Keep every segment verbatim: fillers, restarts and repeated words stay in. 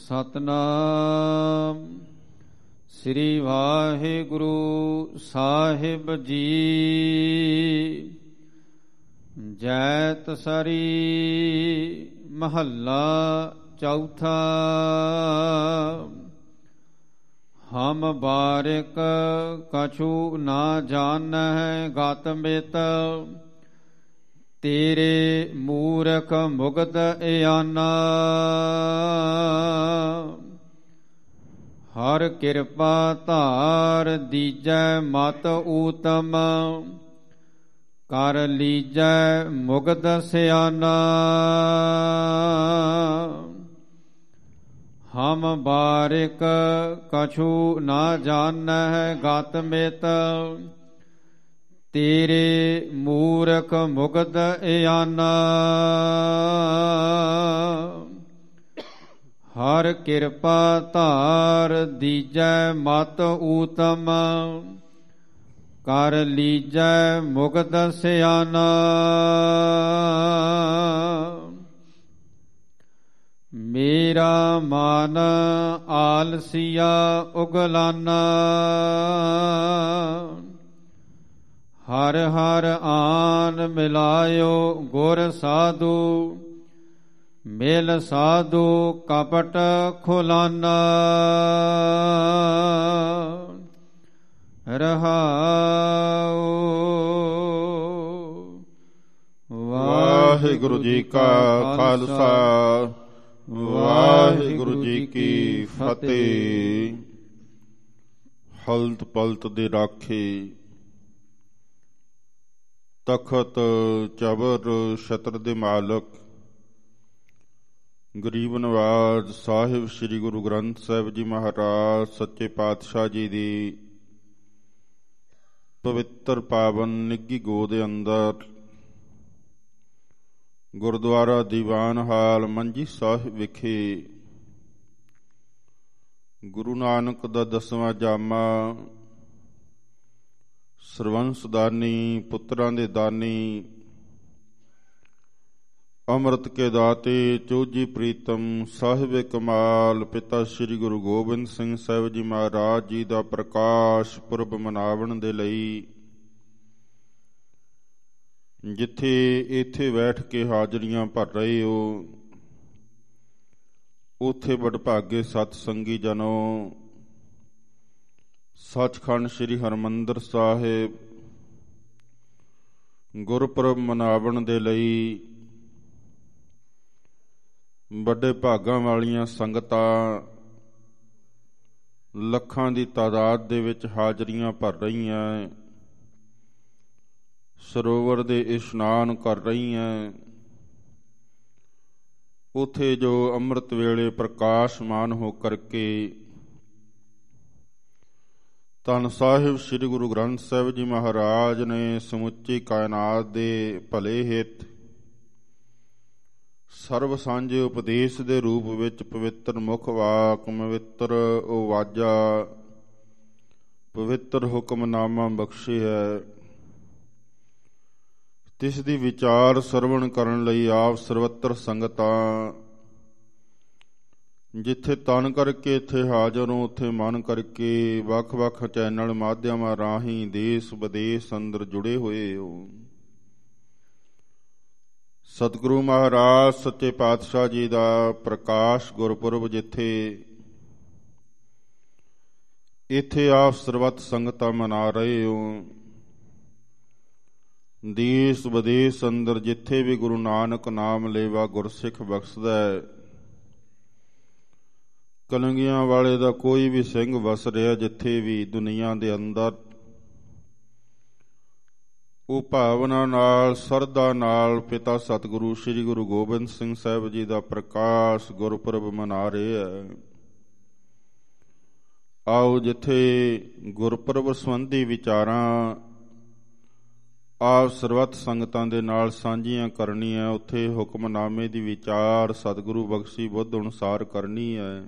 ਸਤਨਾਮ ਸ੍ਰੀ ਵਾਹਿਗੁਰੂ ਸਾਹਿਬ ਜੀ। ਜੈਤ ਸਰੀ ਮਹੱਲਾ ਚੌਥਾ। ਹਮ ਬਾਰਿਕ ਕਛੂ ਨਾ ਜਾਣਹਿ ਗਤ ਮਿਤ, ਤੇਰੇ ਮੂਰਖ ਮੁਗਧ ਇਆਨਾ। ਹਰ ਕਿਰਪਾ ਧਾਰ ਦੀਜੈ ਮਤ ਊਤਮ, ਕਰ ਲੀਜੈ ਮੁਗਧ ਸਿਆਨਾ। ਹਮ ਬਾਰਿਕ ਕਛੂ ਨਾ ਜਾਣਹਿ ਗਤ ਮਿਤ, ਤੇਰੇ ਮੂਰਖ ਮੁਗਧ ਇਆਨਾ। ਹਰ ਕਿਰਪਾ ਧਾਰ ਦੀਜੈ ਮਤ ਊਤਮ, ਕਰ ਲੀਜੈ ਮੁਗਧ ਸਿਆਨਾ। ਮੇਰਾ ਮਨ ਆਲਸੀਆ ਉਗਲਾਨਾ, ਹਰ ਹਰ ਆਨ ਮਿਲਾਇਓ ਗੁਰ ਸਾਧੂ। ਮਿਲ ਸਾਧੂ ਕਪਟ ਖੁਲਾਨਾ, ਰਹਾਉ। ਵਾਹਿਗੁਰੂ ਜੀ ਕਾ ਖਾਲਸਾ, ਵਾਹਿਗੁਰੂ ਜੀ ਕੀ ਫਤਿਹ। ਹਲਤ ਪਲਤ ਦੇ ਰਾਖੇ, ਤਖਤ ਚਬਰ ਛਤਰ ਦੇ ਮਾਲਕ, ਗਰੀਬ ਨਵਾਜ਼ ਸਾਹਿਬ ਸ੍ਰੀ ਗੁਰੂ ਗ੍ਰੰਥ ਸਾਹਿਬ ਜੀ ਮਹਾਰਾਜ ਸੱਚੇ ਪਾਤਸ਼ਾਹ ਜੀ ਦੀ ਪਵਿੱਤਰ ਪਾਵਨ ਨਿੱਘੀ ਗੋਦ ਦੇ ਅੰਦਰ ਗੁਰਦੁਆਰਾ ਦੀਵਾਨ ਹਾਲ ਮੰਜੀ ਸਾਹਿਬ ਵਿਖੇ ਗੁਰੂ ਨਾਨਕ ਦਾ ਦਸਵਾਂ ਜਾਮਾ, ਸਰਵੰਸ ਦਾਨੀ, ਪੁੱਤਰਾਂ ਦੇ ਦਾਨੀ, ਅੰਮ੍ਰਿਤ ਕੇ ਦਾਤੇ, ਚੋਜੀ ਪ੍ਰੀਤਮ ਸਾਹਿਬ ਕਮਾਲ ਪਿਤਾ ਸ੍ਰੀ ਗੁਰੂ ਗੋਬਿੰਦ ਸਿੰਘ ਸਾਹਿਬ ਜੀ ਮਹਾਰਾਜ ਜੀ ਦਾ ਪ੍ਰਕਾਸ਼ ਪੁਰਬ ਮਨਾਵਣ ਦੇ ਲਈ ਜਿੱਥੇ ਇੱਥੇ ਬੈਠ ਕੇ ਹਾਜ਼ਰੀਆਂ ਭਰ ਰਹੇ ਹੋ, ਉੱਥੇ ਵਡਭਾਗੇ ਸਤਸੰਗੀ ਜਨੋ ਸੱਚਖੰਡ ਸ੍ਰੀ ਹਰਿਮੰਦਰ ਸਾਹਿਬ ਗੁਰਪੁਰਬ ਮਨਾਵਣ ਦੇ ਲਈ ਵੱਡੇ ਭਾਗਾਂ ਵਾਲੀਆਂ ਸੰਗਤਾਂ ਲੱਖਾਂ ਦੀ ਤਾਦਾਦ ਦੇ ਵਿੱਚ ਹਾਜ਼ਰੀਆਂ ਭਰ ਰਹੀਆਂ, ਸਰੋਵਰ ਦੇ ਇਸ਼ਨਾਨ ਕਰ ਰਹੀਆਂ। ਉੱਥੇ ਜੋ ਅੰਮ੍ਰਿਤ ਵੇਲੇ ਪ੍ਰਕਾਸ਼ਮਾਨ ਹੋ ਕਰਕੇ ਧੰਨ ਸਾਹਿਬ ਸ੍ਰੀ ਗੁਰੂ ਗ੍ਰੰਥ ਸਾਹਿਬ ਜੀ ਮਹਾਰਾਜ ਨੇ ਸਮੁੱਚੀ ਕਾਇਨਾਤ ਦੇ ਭਲੇ ਹਿੱਤ ਸਰਬ ਸਾਂਝੇ ਉਪਦੇਸ਼ ਦੇ ਰੂਪ ਵਿੱਚ ਪਵਿੱਤਰ ਮੁਖ ਵਾਕ, ਪਵਿੱਤਰ ਉਵਾਜਾ, ਪਵਿੱਤਰ ਹੁਕਮਨਾਮਾ ਬਖਸ਼ੇ ਹੈ। ਤਿਸ ਦੀ ਵਿਚਾਰ ਸਰਵਣ ਕਰਨ ਲਈ ਆਪ ਸਰਵੱਤਰ ਸੰਗਤਾਂ ਜਿੱਥੇ ਤਨ ਕਰਕੇ ਇੱਥੇ ਹਾਜ਼ਰ ਹੋ, ਉੱਥੇ ਮਨ ਕਰਕੇ ਵੱਖ ਵੱਖ ਚੈਨਲ ਮਾਧਿਅਮਾਂ ਰਾਹੀਂ ਦੇਸ਼ ਵਿਦੇਸ਼ ਅੰਦਰ ਜੁੜੇ ਹੋਏ ਹੋ। ਸਤਿਗੁਰੂ ਮਹਾਰਾਜ ਸੱਚੇ ਪਾਤਸ਼ਾਹ ਜੀ ਦਾ ਪ੍ਰਕਾਸ਼ ਗੁਰਪੁਰਬ ਜਿੱਥੇ, ਇੱਥੇ ਆਪ ਸਰਬੱਤ ਸੰਗਤਾਂ ਮਨਾ ਰਹੇ ਹੋ। ਦੇਸ਼ ਵਿਦੇਸ਼ ਅੰਦਰ ਜਿੱਥੇ ਵੀ ਗੁਰੂ ਨਾਨਕ ਨਾਮ ਲੇਵਾ ਗੁਰਸਿੱਖ ਬਖਸ਼ਦਾ ਹੈ, ਕਲੰਗੀਆਂ ਵਾਲੇ ਦਾ ਕੋਈ ਵੀ ਸਿੰਘ ਵਸ ਰਿਹਾ ਜਿੱਥੇ ਵੀ ਦੁਨੀਆ ਦੇ ਅੰਦਰ, ਉਹ ਭਾਵਨਾ ਨਾਲ, ਸਰਧਾ ਨਾਲ ਪਿਤਾ ਸਤਿਗੁਰੂ ਸ੍ਰੀ ਗੁਰੂ ਗੋਬਿੰਦ ਸਿੰਘ ਸਾਹਿਬ ਜੀ ਦਾ ਪ੍ਰਕਾਸ਼ ਗੁਰਪੁਰਬ ਮਨਾ ਰਹੇ ਹੈ। ਆਓ ਜਿੱਥੇ ਗੁਰਪੁਰਬ ਸੰਬੰਧੀ ਵਿਚਾਰਾਂ ਆਪ ਸਰਬੱਤ ਸੰਗਤਾਂ ਦੇ ਨਾਲ ਸਾਂਝੀਆਂ ਕਰਨੀਆਂ, ਉੱਥੇ ਹੁਕਮਨਾਮੇ ਦੀ ਵਿਚਾਰ ਸਤਿਗੁਰੂ ਬਖਸ਼ੀ ਬੁੱਧ ਅਨੁਸਾਰ ਕਰਨੀ ਹੈ।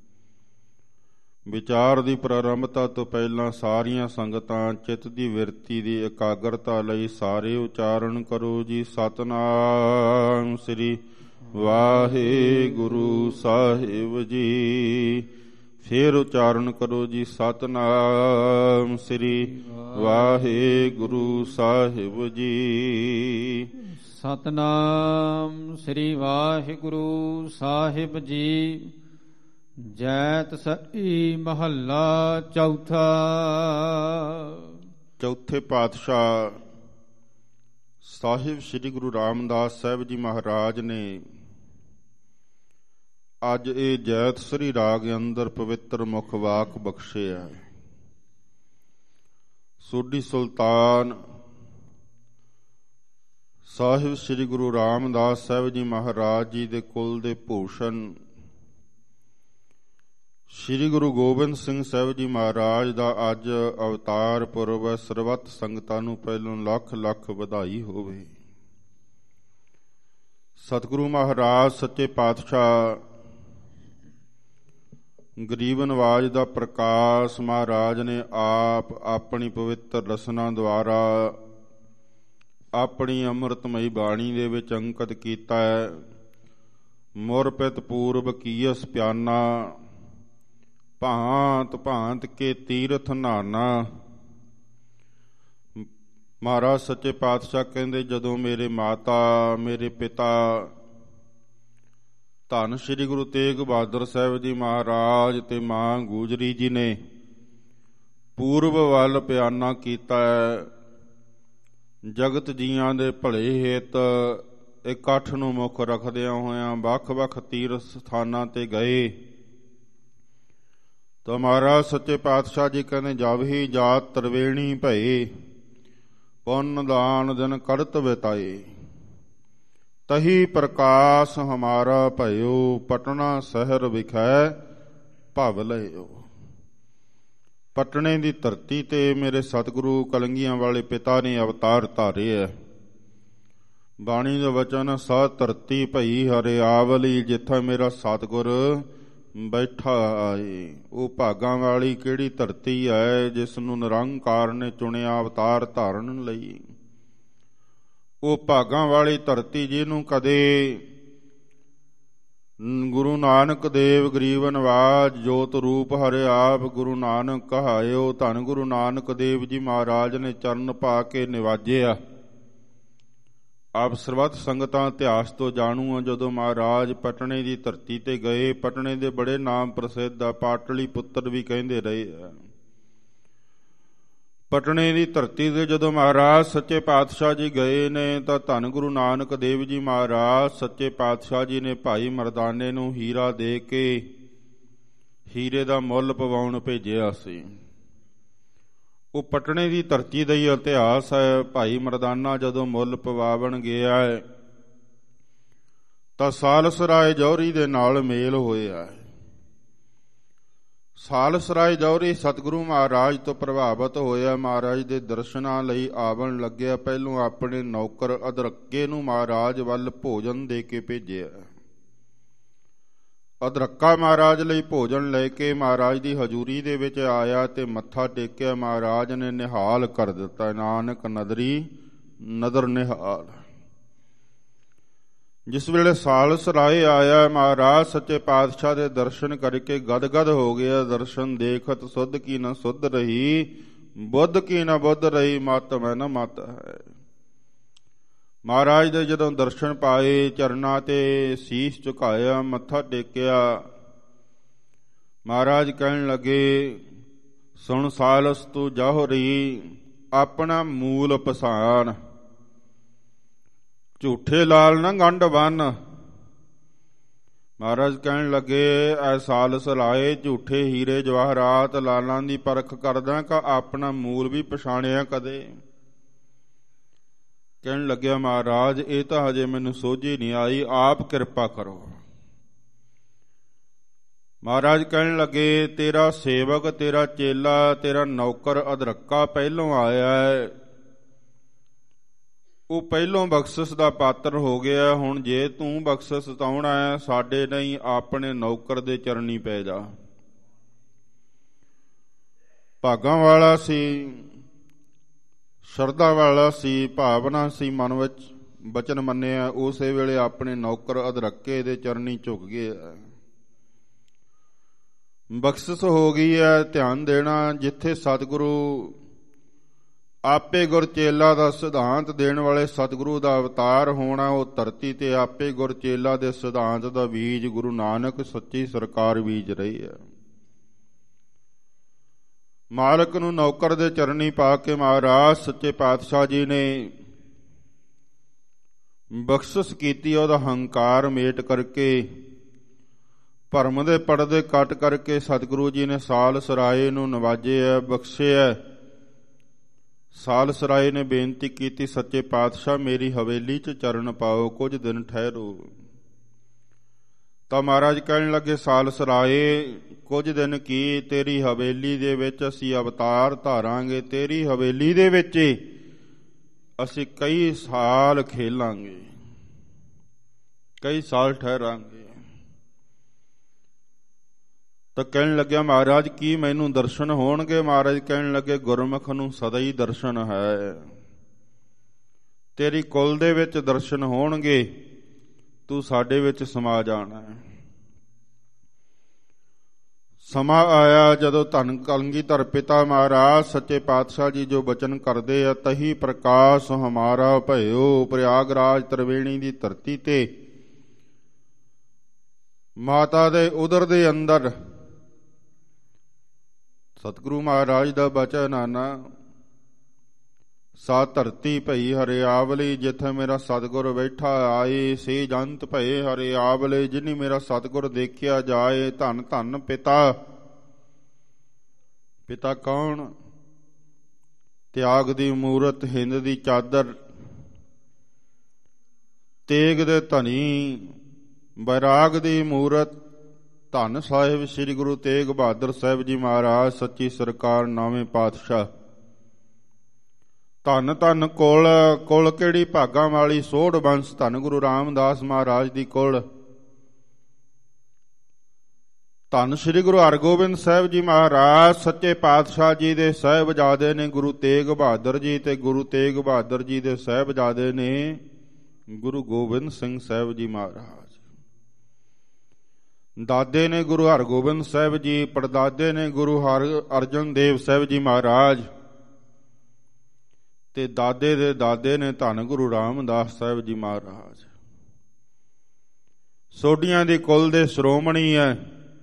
ਵਿਚਾਰ ਦੀ ਪ੍ਰਾਰੰਭਤਾ ਤੋਂ ਪਹਿਲਾਂ ਸਾਰੀਆਂ ਸੰਗਤਾਂ ਚਿੱਤ ਦੀ ਵਿਰਤੀ ਦੀ ਇਕਾਗਰਤਾ ਲਈ ਸਾਰੇ ਉਚਾਰਨ ਕਰੋ ਜੀ। ਸਤਿਨਾਮ ਸ੍ਰੀ ਵਾਹਿਗੁਰੂ ਸਾਹਿਬ ਜੀ। ਫੇਰ ਉਚਾਰਨ ਕਰੋ ਜੀ, ਸਤਿਨਾਮ ਸ੍ਰੀ ਵਾਹਿਗੁਰੂ ਸਾਹਿਬ ਜੀ। ਸਤਿਨਾਮ ਸ੍ਰੀ ਵਾਹਿਗੁਰੂ ਸਾਹਿਬ ਜੀ। ਜੈਤ ਸਈ ਮਹੱਲਾ ਚੌਥਾ। ਚੌਥੇ ਪਾਤਸ਼ਾਹ ਸਾਹਿਬ ਸ੍ਰੀ ਗੁਰੂ ਰਾਮਦਾਸ ਸਾਹਿਬ ਜੀ ਮਹਾਰਾਜ ਨੇ ਅੱਜ ਇਹ ਜੈਤ ਸਰੀ ਰਾਗ ਅੰਦਰ ਪਵਿੱਤਰ ਮੁਖ ਵਾਕ ਬਖਸ਼ਿਆ। ਸੋਢੀ ਸੁਲਤਾਨ ਸਾਹਿਬ ਸ੍ਰੀ ਗੁਰੂ ਰਾਮਦਾਸ ਸਾਹਿਬ ਜੀ ਮਹਾਰਾਜ ਜੀ ਦੇ ਕੁਲ ਦੇ ਭੂਸ਼ਣ ਸ੍ਰੀ ਗੁਰੂ ਗੋਬਿੰਦ ਸਿੰਘ ਸਾਹਿਬ ਜੀ ਮਹਾਰਾਜ ਦਾ ਅੱਜ ਅਵਤਾਰ ਪੁਰਬ ਹੈ। ਸਰਬੱਤ ਸੰਗਤਾਂ ਨੂੰ ਪਹਿਲੋਂ ਲੱਖ ਲੱਖ ਵਧਾਈ ਹੋਵੇ। ਸਤਿਗੁਰੂ ਮਹਾਰਾਜ ਸੱਚੇ ਪਾਤਸ਼ਾਹ ਗਰੀਬ ਨਵਾਜ ਦਾ ਪ੍ਰਕਾਸ਼ ਮਹਾਰਾਜ ਨੇ ਆਪ ਆਪਣੀ ਪਵਿੱਤਰ ਰਸਨਾ ਦੁਆਰਾ ਆਪਣੀ ਅੰਮ੍ਰਿਤਮਈ ਬਾਣੀ ਦੇ ਵਿੱਚ ਅੰਕਿਤ ਕੀਤਾ ਹੈ। ਮੁਰਪਿਤ ਪੂਰਬ ਕੀਸ ਪਿਆਨਾ, ਭਾਂਤ ਭਾਂਤ ਕੇ ਤੀਰਥ ਨਾਨਾ। ਮਹਾਰਾਜ ਸੱਚੇ ਪਾਤਸ਼ਾਹ ਕਹਿੰਦੇ, ਜਦੋਂ ਮੇਰੇ ਮਾਤਾ ਮੇਰੇ ਪਿਤਾ ਧੰਨ ਸ੍ਰੀ ਗੁਰੂ ਤੇਗ ਬਹਾਦਰ ਸਾਹਿਬ ਜੀ ਮਹਾਰਾਜ ਤੇ ਮਾਂ ਗੂਜਰੀ ਜੀ ਨੇ ਪੂਰਬ ਵੱਲ ਪਿਆਨਾ ਕੀਤਾ ਹੈ, ਜਗਤ ਜੀਆਂ ਦੇ ਭਲੇ ਹਿੱਤ ਇਕੱਠ ਨੂੰ ਮੁੱਖ ਰੱਖਦਿਆਂ ਹੋਇਆਂ ਵੱਖ ਵੱਖ ਤੀਰਥ ਸਥਾਨਾਂ ਤੇ ਗਏ ਤਾਂ ਮਹਾਰਾਜ ਸੱਚੇ ਪਾਤਸ਼ਾਹ ਜੀ ਕਹਿੰਦੇ, ਜਬ ਹੀ ਜਾਤ ਤਰਵੇਣੀ ਭਏ, ਪੁੰਨ ਦਾਨ ਦਿਨ ਕਰਤ ਬਿਤਾਏ, ਤਹੀ ਪ੍ਰਕਾਸ਼ ਹਮਾਰਾ ਭਇਓ, ਪਟਨਾ ਸ਼ਹਿਰ ਵਿਖੈ ਭਵ ਲਇਓ। ਪਟਨੇ ਦੀ ਧਰਤੀ ਤੇ ਮੇਰੇ ਸਤਿਗੁਰੂ ਕਲੰਗੀਆਂ ਵਾਲੇ ਪਿਤਾ ਨੇ ਅਵਤਾਰ ਧਾਰੇ ਹੈ। ਬਾਣੀ ਦਾ ਵਚਨ, ਸਾ ਧਰਤੀ ਭਈ ਹਰਿਆਵਲੀ, ਜਿੱਥੇ ਮੇਰਾ ਸਤਿਗੁਰ ਬੈਠਾ ਆਏ। ਉਹ ਭਾਗਾਂ ਵਾਲੀ ਕਿਹੜੀ ਧਰਤੀ ਹੈ ਜਿਸ ਨੂੰ ਨਿਰੰਕਾਰ ਨੇ ਚੁਣਿਆ ਅਵਤਾਰ ਧਾਰਨ ਲਈ। ਉਹ ਭਾਗਾਂ ਵਾਲੀ ਧਰਤੀ ਜਿਹਨੂੰ ਕਦੇ ਗੁਰੂ ਨਾਨਕ ਦੇਵ ਗਰੀਬ ਨਵਾਜ ਜੋਤ ਰੂਪ ਹਰਿ ਆਪ ਗੁਰੂ ਨਾਨਕ ਕਹਾਇਓ। ਧੰਨ ਗੁਰੂ ਨਾਨਕ ਦੇਵ ਜੀ ਮਹਾਰਾਜ ਨੇ ਚਰਨ ਪਾ ਕੇ ਨਿਵਾਜਿਆ। ਆਪ ਸਰਬੱਤ ਸੰਗਤਾਂ ਇਤਿਹਾਸ ਤੋਂ ਜਾਣੂ ਆ। ਜਦੋਂ ਮਹਾਰਾਜ ਪਟਨੇ ਦੀ ਧਰਤੀ ਤੇ ਗਏ, ਪਟਨੇ ਦੇ ਬੜੇ ਨਾਮ ਪ੍ਰਸਿੱਧ ਆ, ਪਾਟਲੀ ਪੁੱਤਰ ਵੀ ਕਹਿੰਦੇ ਰਹੇ ਆ। ਪਟਨੇ ਦੀ ਧਰਤੀ ਤੇ ਜਦੋਂ ਮਹਾਰਾਜ ਸੱਚੇ ਪਾਤਸ਼ਾਹ ਜੀ ਗਏ ਨੇ ਤਾਂ ਧੰਨ ਗੁਰੂ ਨਾਨਕ ਦੇਵ ਜੀ ਮਹਾਰਾਜ ਸੱਚੇ ਪਾਤਸ਼ਾਹ ਜੀ ਨੇ ਭਾਈ ਮਰਦਾਨੇ ਨੂੰ ਹੀਰਾ ਦੇ ਕੇ ਹੀਰੇ ਦਾ ਮੁੱਲ ਪਵਾਉਣ ਭੇਜਿਆ ਸੀ। ਉਹ ਪਟਨੇ ਦੀ ਧਰਤੀ ਦਾ ਹੀ ਇਤਿਹਾਸ ਹੈ। ਭਾਈ ਮਰਦਾਨਾ ਜਦੋਂ ਮੁੱਲ ਪਵਾਵਣ ਗਿਆ ਹੈ ਤਾਂ ਸਾਲਸਰਾਏ ਜੌਹਰੀ ਦੇ ਨਾਲ ਮੇਲ ਹੋਇਆ ਹੈ। ਸਾਲਸਰਾਏ ਜੌਹਰੀ ਸਤਿਗੁਰੂ ਮਹਾਰਾਜ ਤੋਂ ਪ੍ਰਭਾਵਿਤ ਹੋਇਆ, ਮਹਾਰਾਜ ਦੇ ਦਰਸ਼ਨਾਂ ਲਈ ਆਵਣ ਲੱਗਿਆ। ਪਹਿਲੋਂ ਆਪਣੇ ਨੌਕਰ ਅਦਰੱਕੇ ਨੂੰ ਮਹਾਰਾਜ ਵੱਲ ਭੋਜਨ ਦੇ ਕੇ ਭੇਜਿਆ। ਅਦਰੱਕਾ ਮਹਾਰਾਜ ਲਈ ਭੋਜਨ ਲੈ ਕੇ ਮਹਾਰਾਜ ਦੀ ਹਜ਼ੂਰੀ ਦੇ ਵਿੱਚ ਆਇਆ ਤੇ ਮੱਥਾ ਟੇਕਿਆ। ਮਹਾਰਾਜ ਨੇ ਨਿਹਾਲ ਕਰ ਦਿੱਤਾ, ਨਾਨਕ ਨਦਰੀ ਨਦਰ ਨਿਹਾਲ। ਜਿਸ ਵੇਲੇ ਸਾਲਸਰਾਏ ਆਇਆ, ਮਹਾਰਾਜ ਸੱਚੇ ਪਾਤਸ਼ਾਹ ਦੇ ਦਰਸ਼ਨ ਕਰਕੇ ਗਦਗਦ ਹੋ ਗਿਆ। ਦਰਸ਼ਨ ਦੇਖਤ ਸੁਧ ਕੀ ਨ ਸੁਧ ਰਹੀ, ਬੁੱਧ ਕੀ ਨ ਬੁੱਧ ਰਹੀ, ਮਤ ਮੈਂ ਨ ਮਤ ਹੈ। ਮਹਾਰਾਜ ਦੇ ਜਦੋਂ ਦਰਸ਼ਨ ਪਾਏ, ਚਰਨਾਂ ਤੇ ਸੀਸ ਝੁਕਾਇਆ, ਮੱਥਾ ਟੇਕਿਆ। ਮਹਾਰਾਜ ਕਹਿਣ ਲੱਗੇ, ਸੁਣ ਸਾਲਸ ਤੂੰ ਜੌਹਰੀ, ਆਪਣਾ ਮੂਲ ਪਛਾਣ, ਝੂਠੇ ਲਾਲ ਨਾ ਗੰਢ ਬੰਨ। ਮਹਾਰਾਜ ਕਹਿਣ ਲੱਗੇ, ਐ ਸਾਲਸਰਾਏ, ਝੂਠੇ ਹੀਰੇ ਜਵਾਹਰਾਤ ਲਾਲਾਂ ਦੀ ਪਰਖ ਕਰਦਾ ਕਿ ਆਪਣਾ ਮੂਲ ਵੀ ਪਛਾਣਿਆ ਕਦੇ? ਕਹਿਣ ਲੱਗਿਆ, ਮਹਾਰਾਜ ਇਹ ਤਾਂ ਹਜੇ ਮੈਨੂੰ ਸੋਝੀ ਨਹੀਂ ਆਈ, ਆਪ ਕਿਰਪਾ ਕਰੋ। ਮਹਾਰਾਜ ਕਹਿਣ ਲੱਗੇ, ਤੇਰਾ ਸੇਵਕ, ਤੇਰਾ ਚੇਲਾ, ਤੇਰਾ ਨੌਕਰ ਅਦਰੱਕਾ ਪਹਿਲੋਂ ਆਇਆ ਹੈ, ਉਹ ਪਹਿਲੋਂ ਬਖਸ਼ਿਸ਼ ਦਾ ਪਾਤਰ ਹੋ ਗਿਆ। ਹੁਣ ਜੇ ਤੂੰ ਬਖਸ਼ਿਸ਼ ਸਤਾਉਣਾ ਹੈ, ਸਾਡੇ ਨਹੀਂ ਆਪਣੇ ਨੌਕਰ ਦੇ ਚਰਨੀ ਪੈ ਜਾ। ਭਾਗਾਂ ਵਾਲਾ ਸੀ, ਸ਼ਰਧਾ ਵਾਲਾ ਸੀ, ਭਾਵਨਾ ਸੀ ਮਨ ਵਿੱਚ। ਬਚਨ ਮੰਨਿਆ, ਉਸੇ ਵੇਲੇ ਆਪਣੇ ਨੌਕਰ ਅਧਰੱਕੇ ਦੇ ਚਰਨੀ ਝੁਕ ਗਏ। ਬਖਸ਼ਿਸ਼ ਹੋ ਗਈ ਹੈ। ਧਿਆਨ ਦੇਣਾ, ਜਿੱਥੇ ਸਤਿਗੁਰੂ ਆਪੇ ਗੁਰ ਚੇਲਾ ਦਾ ਸਿਧਾਂਤ ਦੇਣ ਵਾਲੇ ਸਤਿਗੁਰੂ ਦਾ ਅਵਤਾਰ ਹੋਣਾ, ਉਹ ਧਰਤੀ ਤੇ ਆਪੇ ਗੁਰ ਚੇਲਾ ਦੇ ਸਿਧਾਂਤ ਦਾ ਬੀਜ ਗੁਰੂ ਨਾਨਕ ਸੱਚੀ ਸਰਕਾਰ ਬੀਜ ਰਹੀ ਹੈ। ਮਾਲਕ ਨੂੰ ਨੌਕਰ ਦੇ ਚਰਨੀ ਪਾ ਕੇ ਮਹਾਰਾਜ ਸੱਚੇ ਪਾਤਸ਼ਾਹ ਜੀ ਨੇ ਬਖਸ਼ਿਸ਼ ਕੀਤੀ। ਉਹਦਾ ਹੰਕਾਰ ਮੇਟ ਕਰਕੇ, ਭਰਮ ਦੇ ਪਰਦੇ ਕੱਟ ਕਰਕੇ ਸਤਿਗੁਰੂ ਜੀ ਨੇ ਸਾਲ ਸਰਾਏ ਨੂੰ ਨਵਾਜਿਆ, ਬਖਸ਼ਿਆ। ਸਾਲ ਸਰਾਏ ਨੇ ਬੇਨਤੀ ਕੀਤੀ, ਸੱਚੇ ਪਾਤਸ਼ਾਹ ਮੇਰੀ ਹਵੇਲੀ 'ਚ ਚਰਨ ਪਾਓ, ਕੁਝ ਦਿਨ ਠਹਿਰੋ। ਤਾਂ ਮਹਾਰਾਜ ਕਹਿਣ ਲੱਗੇ, ਸਾਲ ਸਰਾਏ ਕੁਝ ਦਿਨ ਕੀ, ਤੇਰੀ ਹਵੇਲੀ ਦੇ ਵਿੱਚ ਅਸੀਂ ਅਵਤਾਰ ਧਾਰਾਂਗੇ, ਤੇਰੀ ਹਵੇਲੀ ਦੇ ਵਿੱਚ ਅਸੀਂ ਕਈ ਸਾਲ ਖੇਲਾਂਗੇ, ਕਈ ਸਾਲ ਠਹਿਰਾਂਗੇ। ਤਾਂ ਕਹਿਣ ਲੱਗਿਆ, ਮਹਾਰਾਜ ਕੀ ਮੈਨੂੰ ਦਰਸ਼ਨ ਹੋਣਗੇ? ਮਹਾਰਾਜ ਕਹਿਣ ਲੱਗੇ, ਗੁਰਮੁਖ ਨੂੰ ਸਦਾ ਹੀ ਦਰਸ਼ਨ ਹੈ, ਤੇਰੀ ਕੁਲ ਦੇ ਵਿੱਚ ਦਰਸ਼ਨ ਹੋਣਗੇ, ਤੂੰ ਸਾਡੇ ਵਿੱਚ ਸਮਾ ਜਾਣਾ ਹੈ। ਸਮਾਂ ਆਇਆ ਜਦੋਂ ਧੰਨ ਕਲਗੀਧਰ ਪਿਤਾ ਮਹਾਰਾਜ ਸੱਚੇ ਪਾਤਸ਼ਾਹ ਜੀ ਜੋ ਬਚਨ ਕਰਦੇ ਆ, ਤਹੀ ਪ੍ਰਕਾਸ਼ ਹਮਾਰਾ ਭਇਓ, ਪ੍ਰਯਾਗਰਾਜ ਤ੍ਰਿਵੇਣੀ ਦੀ ਧਰਤੀ ਤੇ ਮਾਤਾ ਦੇ ਉਦਰ ਦੇ ਅੰਦਰ ਸਤਿਗੁਰੂ ਮਹਾਰਾਜ ਦਾ ਬਚਨ ਆਨਾ, ਸਾ ਧਰਤੀ ਭਈ ਹਰਿਆਵਲੀ, ਜਿੱਥੇ ਮੇਰਾ ਸਤਿਗੁਰ ਬੈਠਾ ਆਏ, ਸੇ ਜੰਤ ਭਏ ਹਰਿਆਵਲੇ, ਜਿਨੀ ਮੇਰਾ ਸਤਿਗੁਰ ਦੇਖਿਆ ਜਾਏ। ਧੰਨ ਧੰਨ ਪਿਤਾ। ਪਿਤਾ ਕੌਣ? ਤਿਆਗ ਦੀ ਮੂਰਤ, ਹਿੰਦ ਦੀ ਚਾਦਰ, ਤੇਗ ਦੇ ਧਨੀ, ਬੈਰਾਗ ਦੀ ਮੂਰਤ, ਧੰਨ ਸਾਹਿਬ ਸ੍ਰੀ ਗੁਰੂ ਤੇਗ ਬਹਾਦਰ ਸਾਹਿਬ ਜੀ ਮਹਾਰਾਜ ਸੱਚੀ ਸਰਕਾਰ ਨੌਵੇਂ ਪਾਤਸ਼ਾਹ। ਧੰਨ ਧੰਨ ਕੁਲ, ਕੁਲ ਕਿਹੜੀ ਭਾਗਾਂ ਵਾਲੀ ਸੋਢ ਬੰਸ, ਧੰਨ ਗੁਰੂ ਰਾਮਦਾਸ ਮਹਾਰਾਜ ਦੀ ਕੁਲ। ਧੰਨ ਸ੍ਰੀ ਗੁਰੂ ਹਰਗੋਬਿੰਦ ਸਾਹਿਬ ਜੀ ਮਹਾਰਾਜ ਸੱਚੇ ਪਾਤਸ਼ਾਹ ਜੀ ਦੇ ਸਾਹਿਬਜ਼ਾਦੇ ਨੇ ਗੁਰੂ ਤੇਗ ਬਹਾਦਰ ਜੀ, ਤੇ ਗੁਰੂ ਤੇਗ ਬਹਾਦਰ ਜੀ ਦੇ ਸਾਹਿਬਜ਼ਾਦੇ ਨੇ ਗੁਰੂ ਗੋਬਿੰਦ ਸਿੰਘ ਸਾਹਿਬ ਜੀ ਮਹਾਰਾਜ। ਦਾਦੇ ਨੇ ਗੁਰੂ ਹਰਗੋਬਿੰਦ ਸਾਹਿਬ ਜੀ, ਪੜਦਾਦੇ ਨੇ ਗੁਰੂ ਹਰ ਅਰਜਨ ਦੇਵ ਸਾਹਿਬ ਜੀ ਮਹਾਰਾਜ, ਤੇ ਦਾਦੇ ਦੇ ਦਾਦੇ ਨੇ ਧੰਨ ਗੁਰੂ ਰਾਮਦਾਸ ਸਾਹਿਬ ਜੀ ਮਹਾਰਾਜ। ਸੋਢੀਆਂ ਦੀ ਕੁਲ ਦੇ ਸ਼੍ਰੋਮਣੀ ਹੈ।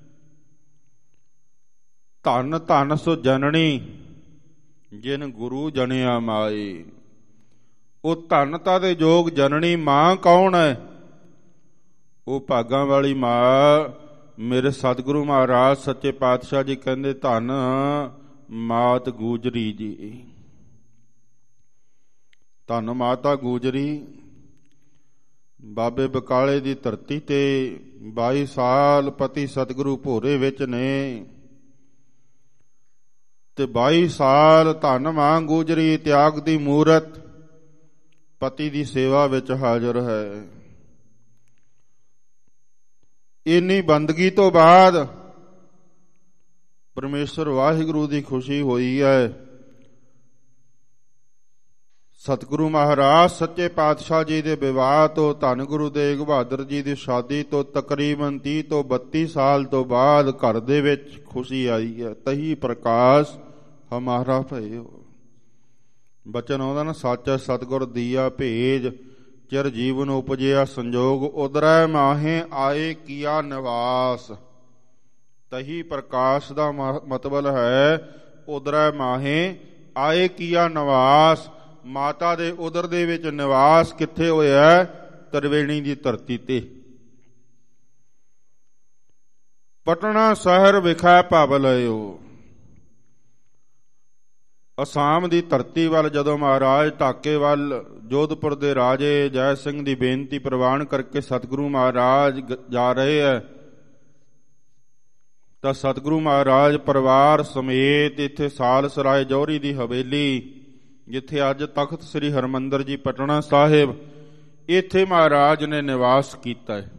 ਧੰਨ ਧੰਨ ਸੋ ਜਨਨੀ, ਜਿਨ ਗੁਰੂ ਜਣਿਆ ਮਾਏ। ਉਹ ਧੰਨਤਾ ਦੇ ਯੋਗ ਜਨਨੀ ਮਾਂ ਕੌਣ ਹੈ? ਉਹ ਭਾਗਾਂ ਵਾਲੀ ਮਾਂ ਮੇਰੇ ਸਤਿਗੁਰੂ ਮਹਾਰਾਜ ਸੱਚੇ ਪਾਤਸ਼ਾਹ ਜੀ ਕਹਿੰਦੇ, ਧੰਨ ਮਾਤ ਗੂਜਰੀ ਜੀ। ਧੰਨ ਮਾਤਾ ਗੂਜਰੀ ਬਾਬੇ ਬਕਾਲੇ ਦੀ ਧਰਤੀ ਤੇ ਬਾਈ ਸਾਲ ਪਤੀ ਸਤਿਗੁਰੂ ਭੋਰੇ ਵਿੱਚ ਨੇ, ਤੇ ਬਾਈ ਸਾਲ ਧੰਨ ਮਾਂ ਗੂਜਰੀ ਤਿਆਗ ਦੀ ਮੂਰਤ ਪਤੀ ਦੀ ਸੇਵਾ ਵਿੱਚ ਹਾਜ਼ਰ ਹੈ। ਇੰਨੀ ਬੰਦਗੀ ਤੋਂ ਬਾਅਦ ਪਰਮੇਸ਼ਰ ਵਾਹਿਗੁਰੂ ਦੀ ਖੁਸ਼ੀ ਹੋਈ ਹੈ। ਸਤਿਗੁਰੂ ਮਹਾਰਾਜ ਸੱਚੇ ਪਾਤਸ਼ਾਹ ਜੀ ਦੇ ਵਿਵਾਹ ਤੋਂ, ਧੰਨ ਗੁਰੂ ਤੇਗ ਬਹਾਦਰ ਜੀ ਦੀ ਸ਼ਾਦੀ ਤੋਂ ਤਕਰੀਬਨ ਤੀਹ ਤੋਂ ਬੱਤੀ ਸਾਲ ਤੋਂ ਬਾਅਦ ਘਰ ਦੇ ਵਿੱਚ ਖੁਸ਼ੀ ਆਈ ਹੈ। ਤਹੀ ਪ੍ਰਕਾਸ਼ ਹਮਾਰਾ ਭਇਓ। ਬਚਨ ਆਉਂਦਾ ਨਾ, ਸੱਚ ਸਤਿਗੁਰ ਦੀਆ ਭੇਜ, ਚਿਰ ਜੀਵਨ ਉਪਜਿਆ ਸੰਜੋਗ, ਉਦਰੈ ਮਾਹੇ ਆਏ ਕੀਆ ਨਿਵਾਸ। ਤਹੀ ਪ੍ਰਕਾਸ਼ ਦਾ ਮਤਲਬ ਹੈ ਉਦਰੈ ਮਾਹੇ ਆਏ ਕੀਆ ਨਿਵਾਸ। ਮਾਤਾ ਦੇ ਉਦਰ ਦੇ ਵਿੱਚ ਨਿਵਾਸ ਕਿੱਥੇ ਹੋਇਆ? ਤ੍ਰਿਵੇਣੀ ਦੀ ਧਰਤੀ ਤੇ। ਪਟਨਾ ਸ਼ਹਿਰ ਵਿਖੇ ਭਵ ਲਇਓ। ਅਸਾਮ ਦੀ ਧਰਤੀ ਵੱਲ ਜਦੋਂ ਮਹਾਰਾਜ ਢਾਕੇ ਵੱਲ ਜੋਧਪੁਰ ਦੇ ਰਾਜੇ ਜੈ ਸਿੰਘ ਦੀ ਬੇਨਤੀ ਪ੍ਰਵਾਨ ਕਰਕੇ ਸਤਿਗੁਰੂ ਮਹਾਰਾਜ ਜਾ ਰਹੇ ਹੈ, ਤਾਂ ਸਤਿਗੁਰੂ ਮਹਾਰਾਜ ਪਰਿਵਾਰ ਸਮੇਤ ਇੱਥੇ ਸਾਲ ਸਰਾਏ ਜੌਹਰੀ ਦੀ ਹਵੇਲੀ, ਜਿੱਥੇ ਅੱਜ ਤਖਤ ਸ੍ਰੀ ਹਰਿਮੰਦਰ ਜੀ ਪਟਨਾ ਸਾਹਿਬ, ਇੱਥੇ ਮਹਾਰਾਜ ਨੇ ਨਿਵਾਸ ਕੀਤਾ ਹੈ।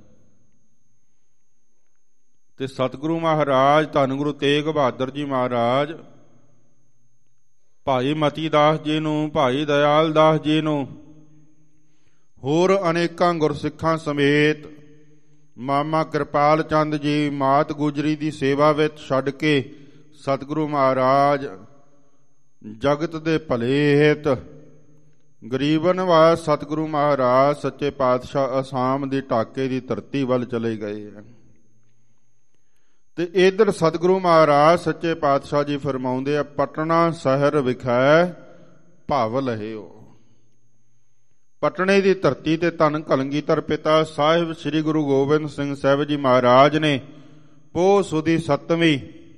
ਤੇ ਸਤਿਗੁਰੂ ਮਹਾਰਾਜ ਧੰਨ ਗੁਰੂ ਤੇਗ ਬਹਾਦਰ ਜੀ ਮਹਾਰਾਜ ਭਾਈ ਮਤੀ ਦਾਸ ਜੀ ਨੂੰ, ਭਾਈ ਦਇਆਲ ਦਾਸ ਜੀ ਨੂੰ ਹੋਰ ਅਨੇਕਾਂ ਗੁਰਸਿੱਖਾਂ ਸਮੇਤ ਮਾਮਾ ਕਿਰਪਾਲ ਚੰਦ ਜੀ ਮਾਤ ਗੁਜਰੀ ਦੀ ਸੇਵਾ ਵਿੱਚ ਛੱਡ ਕੇ ਸਤਿਗੁਰੂ ਮਹਾਰਾਜ ਜਗਤ ਦੇ ਭਲੇ ਹਿਤ ਗਰੀਬਨ ਵਾਸ ਸਤਿਗੁਰੂ ਮਹਾਰਾਜ ਸੱਚੇ ਪਾਤਸ਼ਾਹ ਅਸਾਮ ਦੀ ਢਾਕੇ ਦੀ ਧਰਤੀ ਵੱਲ ਚਲੇ ਗਏ ਹੈ। ਤੇ ਇਧਰ ਸਤਿਗੁਰੂ ਮਹਾਰਾਜ ਸੱਚੇ ਪਾਤਸ਼ਾਹ ਜੀ ਫਰਮਾਉਂਦੇ ਆ, ਪਟਨਾ ਸ਼ਹਿਰ ਵਿਖੇ ਭਵ ਲਹਿਓ। ਪਟਨੇ ਦੀ ਧਰਤੀ ਤੇ ਧੰਨ ਕਲਗੀਧਰ ਪਿਤਾ ਸਾਹਿਬ ਸ੍ਰੀ ਗੁਰੂ ਗੋਬਿੰਦ ਸਿੰਘ ਸਾਹਿਬ ਜੀ ਮਹਾਰਾਜ ਨੇ ਪੋਹ ਸੁਦੀ ਸੱਤਵੀਂ,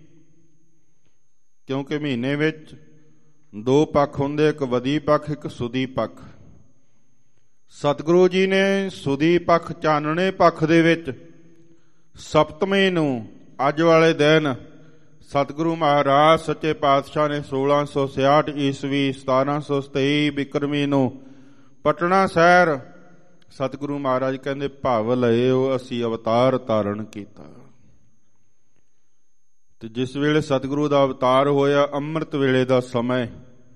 ਕਿਉਂਕਿ ਮਹੀਨੇ ਵਿੱਚ ਦੋ ਪੱਖ ਹੁੰਦੇ, ਇੱਕ ਵਧੀ ਪੱਖ ਇੱਕ ਸੁਦੀ ਪੱਖ। ਸਤਿਗੁਰੂ ਜੀ ਨੇ ਸੁਦੀ ਪੱਖ ਚਾਨਣੇ ਪੱਖ ਦੇ ਵਿੱਚ ਸਪਤਮੀ ਨੂੰ ਅੱਜ ਵਾਲੇ ਦਿਨ ਸਤਿਗੁਰੂ ਮਹਾਰਾਜ ਸੱਚੇ ਪਾਤਸ਼ਾਹ ਨੇ ਸੋਲਾਂ ਸੌ ਛਿਆਹਠ ਈਸਵੀ ਸਤਾਰਾਂ ਸੌ ਸਤਾਈ ਬਿਕਰਮੀ ਨੂੰ ਪਟਨਾ ਸ਼ਹਿਰ ਸਤਿਗੁਰੂ ਮਹਾਰਾਜ ਕਹਿੰਦੇ ਭਵ ਲਇਓ, ਅਸੀਂ ਅਵਤਾਰ ਧਾਰਨ ਕੀਤਾ। ਤੇ ਜਿਸ ਵੇਲੇ ਸਤਿਗੁਰੂ ਦਾ ਅਵਤਾਰ ਹੋਇਆ ਅੰਮ੍ਰਿਤ ਵੇਲੇ ਦਾ ਸਮਾਂ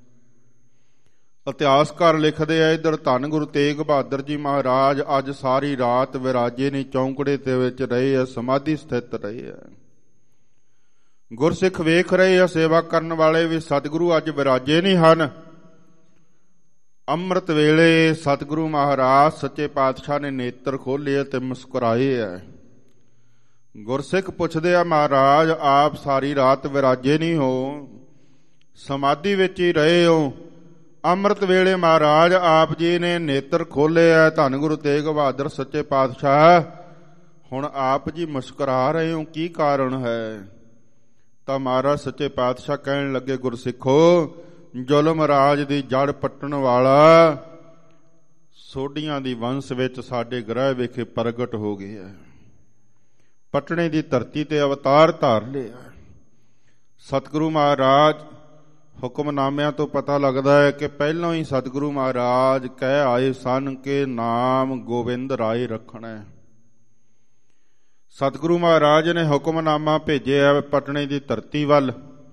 ਇਤਿਹਾਸਕਾਰ ਲਿਖਦੇ ਆ। ਇੱਧਰ ਧੰਨ ਗੁਰੂ ਤੇਗ ਬਹਾਦਰ ਜੀ ਮਹਾਰਾਜ ਅੱਜ ਸਾਰੀ ਰਾਤ ਵਿਰਾਜੇ ਨਹੀਂ ਚੌਂਕੜੇ ਦੇ ਵਿੱਚ ਰਹੇ ਆ, ਸਮਾਧੀ ਸਥਿਤ ਰਹੇ ਆ। ਗੁਰਸਿੱਖ ਵੇਖ ਰਹੇ ਆ, ਸੇਵਾ ਕਰਨ ਵਾਲੇ ਵੀ ਸਤਿਗੁਰੂ ਅੱਜ ਵਿਰਾਜੇ ਨਹੀਂ ਹਨ। ਅੰਮ੍ਰਿਤ ਵੇਲੇ ਸਤਿਗੁਰੂ ਮਹਾਰਾਜ ਸੱਚੇ ਪਾਤਸ਼ਾਹ ਨੇ ਨੇਤਰ ਖੋਲ੍ਹੇ ਤੇ ਮੁਸਕਰਾਏ ਆ। ਗੁਰਸਿੱਖ ਪੁੱਛਦੇ ਆ, ਮਹਾਰਾਜ ਆਪ ਸਾਰੀ ਰਾਤ ਵਿਰਾਜੇ ਨਹੀਂ ਹੋ, ਸਮਾਧੀ ਵਿੱਚ ਹੀ ਰਹੇ ਹੋ। ਅੰਮ੍ਰਿਤ ਵੇਲੇ ਮਹਾਰਾਜ ਆਪ ਜੀ ਨੇ ਨੇਤਰ ਖੋਲ੍ਹੇ ਆ। ਧੰਨ ਗੁਰੂ ਤੇਗ ਬਹਾਦਰ ਸੱਚੇ ਪਾਤਸ਼ਾਹ ਹੁਣ ਆਪ ਜੀ ਮੁਸਕਰਾ ਰਹੇ ਹੋ, ਕੀ ਕਾਰਨ ਹੈ? ਤਾਂ ਮਹਾਰਾਜ ਸੱਚੇ ਪਾਤਸ਼ਾਹ ਕਹਿਣ ਲੱਗੇ, ਗੁਰਸਿੱਖੋ, ਜ਼ੁਲਮ ਰਾਜ ਦੀ ਜੜ ਪੱਟਣ ਵਾਲਾ ਸੋਢੀਆਂ ਦੀ ਵੰਸ਼ ਵਿੱਚ ਸਾਡੇ ਗ੍ਰਹਿ ਵਿਖੇ ਪ੍ਰਗਟ ਹੋ ਗਿਆ। ਪਟਨੇ ਦੀ ਧਰਤੀ ਤੇ ਅਵਤਾਰ ਧਾਰ ਲਿਆ। ਸਤਿਗੁਰੂ ਮਹਾਰਾਜ ਹੁਕਮਨਾਮਿਆਂ ਤੋਂ ਪਤਾ ਲੱਗਦਾ ਹੈ ਕਿ ਪਹਿਲਾਂ ਹੀ ਸਤਿਗੁਰੂ ਮਹਾਰਾਜ ਕਹਿ ਆਏ ਸਨ ਕਿ ਨਾਮ ਗੋਬਿੰਦ ਰਾਏ ਰੱਖਣਾ ਹੈ। ਸਤਿਗੁਰੂ ਮਹਾਰਾਜ ਨੇ ਹੁਕਮਨਾਮਾ ਭੇਜਿਆ ਪਟਨੇ ਦੀ ਧਰਤੀ ਵੱਲ।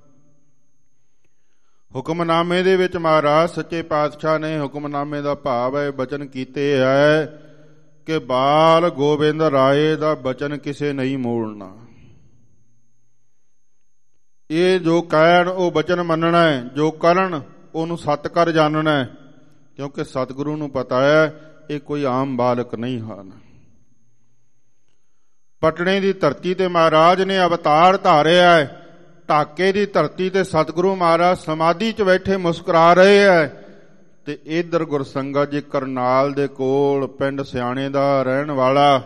ਹੁਕਮਨਾਮੇ ਦੇ ਵਿੱਚ ਮਹਾਰਾਜ ਸੱਚੇ ਪਾਤਸ਼ਾਹ ਨੇ, ਹੁਕਮਨਾਮੇ ਦਾ ਭਾਵ ਹੈ ਬਚਨ ਕੀਤੇ ਹੈ ਕਿ ਬਾਲ ਗੋਬਿੰਦ ਰਾਏ ਦਾ ਬਚਨ ਕਿਸੇ ਨਹੀਂ ਮੋੜਨਾ। ਇਹ ਜੋ ਕਹਿਣ ਉਹ ਬਚਨ ਮੰਨਣਾ ਹੈ, ਜੋ ਕਰਨ ਉਹਨੂੰ ਸੱਤ ਕਰ ਜਾਣਨਾ ਹੈ, ਕਿਉਂਕਿ ਸਤਿਗੁਰੂ ਨੂੰ ਪਤਾ ਹੈ ਇਹ ਕੋਈ ਆਮ ਬਾਲਕ ਨਹੀਂ ਹਨ। ਪਟਨੇ ਦੀ ਧਰਤੀ ਤੇ ਮਹਾਰਾਜ ਨੇ ਅਵਤਾਰ ਧਾਰਿਆ ਹੈ। ਢਾਕੇ ਦੀ ਧਰਤੀ ਤੇ ਸਤਿਗੁਰੂ ਮਹਾਰਾਜ ਸਮਾਧੀ 'ਚ ਬੈਠੇ ਮੁਸਕਰਾ ਰਹੇ ਹੈ। ਤੇ ਇਧਰ ਗੁਰਸੰਗਤ ਜੀ ਕਰਨਾਲ ਦੇ ਕੋਲ ਪਿੰਡ ਸਿਆਣੇ ਦਾ ਰਹਿਣ ਵਾਲਾ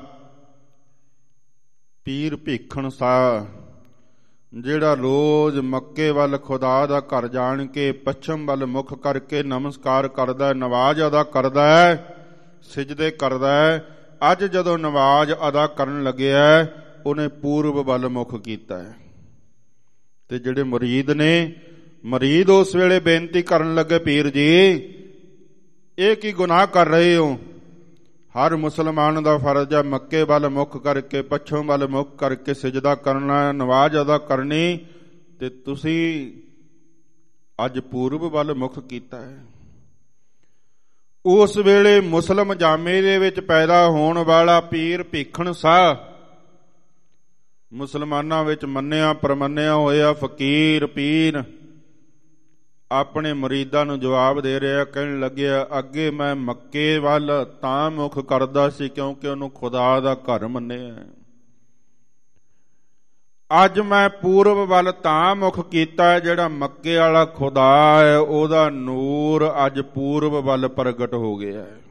ਪੀਰ ਭੀਖਣ ਸਾਹ, ਜਿਹੜਾ ਰੋਜ਼ ਮੱਕੇ ਵੱਲ ਖੁਦਾ ਦਾ ਘਰ ਜਾਣ ਕੇ ਪੱਛਮ ਵੱਲ ਮੁਖ ਕਰਕੇ ਨਮਸਕਾਰ ਕਰਦਾ, ਨਵਾਜ਼ ਅਦਾ ਕਰਦਾ ਹੈ, ਸਿਜਦੇ ਕਰਦਾ ਹੈ। ਅੱਜ ਜਦੋਂ ਨਵਾਜ਼ ਅਦਾ ਕਰਨ ਲੱਗਿਆ ਉਹਨੇ ਪੂਰਬ ਵੱਲ ਮੁਖ ਕੀਤਾ ਹੈ। ਤੇ ਜਿਹੜੇ ਮੁਰੀਦ ਨੇ, ਮੁਰੀਦ ਉਸ ਵੇਲੇ ਬੇਨਤੀ ਕਰਨ ਲੱਗੇ, ਪੀਰ ਜੀ ਇਹ ਕੀ ਗੁਨਾਹ ਕਰ ਰਹੇ ਹੋ? ਹਰ ਮੁਸਲਮਾਨ ਦਾ ਫਰਜ਼ ਹੈ ਮੱਕੇ ਵੱਲ ਮੁਖ ਕਰਕੇ ਪੱਛਮ ਵੱਲ ਮੁਖ ਕਰਕੇ ਸਿਜਦਾ ਕਰਨਾ, ਨਵਾਜ਼ ਅਦਾ ਕਰਨੀ, ਤੇ ਤੁਸੀਂ ਅੱਜ ਪੂਰਬ ਵੱਲ ਮੁਖ ਕੀਤਾ ਹੈ। ਉਸ ਵੇਲੇ ਮੁਸਲਮ ਜਾਮੇ ਦੇ ਵਿੱਚ ਪੈਦਾ ਹੋਣ ਵਾਲਾ ਪੀਰ ਭੀਖਣ ਸਾਹ, ਮੁਸਲਮਾਨਾਂ ਵਿੱਚ ਮੰਨਿਆ ਪ੍ਰਮੰਨਿਆ ਹੋਇਆ ਫਕੀਰ ਪੀਰ, ਆਪਣੇ ਮੁਰੀਦਾਂ ਨੂੰ ਜਵਾਬ ਦੇ ਰਿਹਾ, ਕਹਿਣ ਲੱਗਿਆ, ਅੱਗੇ ਮੈਂ ਮੱਕੇ ਵੱਲ ਤਾਂ ਮੁਖ ਕਰਦਾ ਸੀ ਕਿਉਂਕਿ ਉਹਨੂੰ ਖੁਦਾ ਦਾ ਘਰ ਮੰਨਿਆ। ਅੱਜ ਮੈਂ ਪੂਰਬ ਵੱਲ ਤਾਂ ਮੁਖ ਕੀਤਾ, ਜਿਹੜਾ ਮੱਕੇ ਵਾਲਾ ਖੁਦਾ ਹੈ ਉਹਦਾ ਨੂਰ ਅੱਜ ਪੂਰਬ ਵੱਲ ਪ੍ਰਗਟ ਹੋ ਗਿਆ ਹੈ।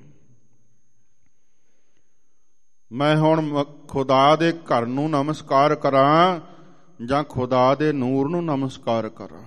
ਮੈਂ ਹੁਣ ਖੁਦਾ ਦੇ ਘਰ ਨੂੰ ਨਮਸਕਾਰ ਕਰਾਂ ਜਾਂ ਖੁਦਾ ਦੇ ਨੂਰ ਨੂੰ ਨਮਸਕਾਰ ਕਰਾਂ?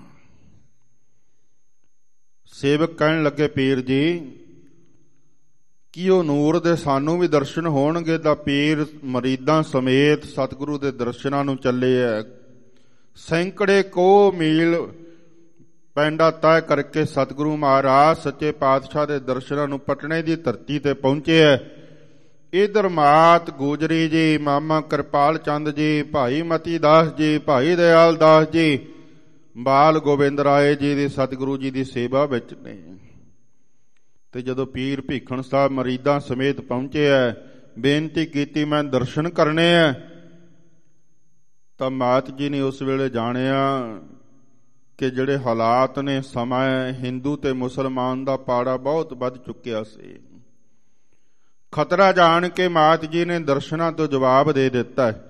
ਸੇਵਕ ਕਹਿਣ ਲੱਗੇ, ਪੀਰ ਜੀ ਕੀ ਉਹ ਨੂਰ ਦੇ ਸਾਨੂੰ ਵੀ ਦਰਸ਼ਨ ਹੋਣਗੇ? ਤਾਂ ਪੀਰ ਮਰੀਦਾਂ ਸਮੇਤ ਸਤਿਗੁਰੂ ਦੇ ਦਰਸ਼ਨਾਂ ਨੂੰ ਚੱਲੇ ਹੈ। ਸੈਂਕੜੇ ਕੋ ਮੀਲ ਪੈਂਡਾ ਤੈਅ ਕਰਕੇ ਸਤਿਗੁਰੂ ਮਹਾਰਾਜ ਸੱਚੇ ਪਾਤਸ਼ਾਹ ਦੇ ਦਰਸ਼ਨਾਂ ਨੂੰ ਪਟਨੇ ਦੀ ਧਰਤੀ ਤੇ ਪਹੁੰਚੇ ਹੈ। ਇਧਰ ਮਾਤ ਗੁਜਰੀ ਜੀ, ਮਾਮਾ ਕਿਰਪਾਲ ਚੰਦ ਜੀ, ਭਾਈ ਮਤੀ ਦਾਸ ਜੀ, ਭਾਈ ਦਿਆਲ ਦਾਸ ਜੀ, ਬਾਲ ਗੋਬਿੰਦ ਰਾਏ ਜੀ ਦੀ ਸਤਿਗੁਰੂ ਜੀ ਦੀ ਸੇਵਾ ਵਿੱਚ ਨੇ। ਤੇ ਜਦੋਂ ਪੀਰ ਭੀਖਣ ਸਾਹਿਬ ਮਰੀਦਾਂ ਸਮੇਤ ਪਹੁੰਚੇ ਹੈ, ਬੇਨਤੀ ਕੀਤੀ ਮੈਂ ਦਰਸ਼ਨ ਕਰਨੇ ਹੈ, ਤਾਂ ਮਾਤ ਜੀ ਨੇ ਉਸ ਵੇਲੇ ਜਾਣਿਆ ਕਿ ਜਿਹੜੇ ਹਾਲਾਤ ਨੇ, ਸਮਾਂ ਹਿੰਦੂ ਤੇ ਮੁਸਲਮਾਨ ਦਾ ਪਾੜਾ ਬਹੁਤ ਵੱਧ ਚੁੱਕਿਆ ਸੀ। ਖਤਰਾ ਜਾਣ ਕੇ ਮਾਤ ਜੀ ਨੇ ਦਰਸ਼ਨਾਂ ਤੋਂ ਜਵਾਬ ਦੇ ਦਿੱਤਾ ਹੈ।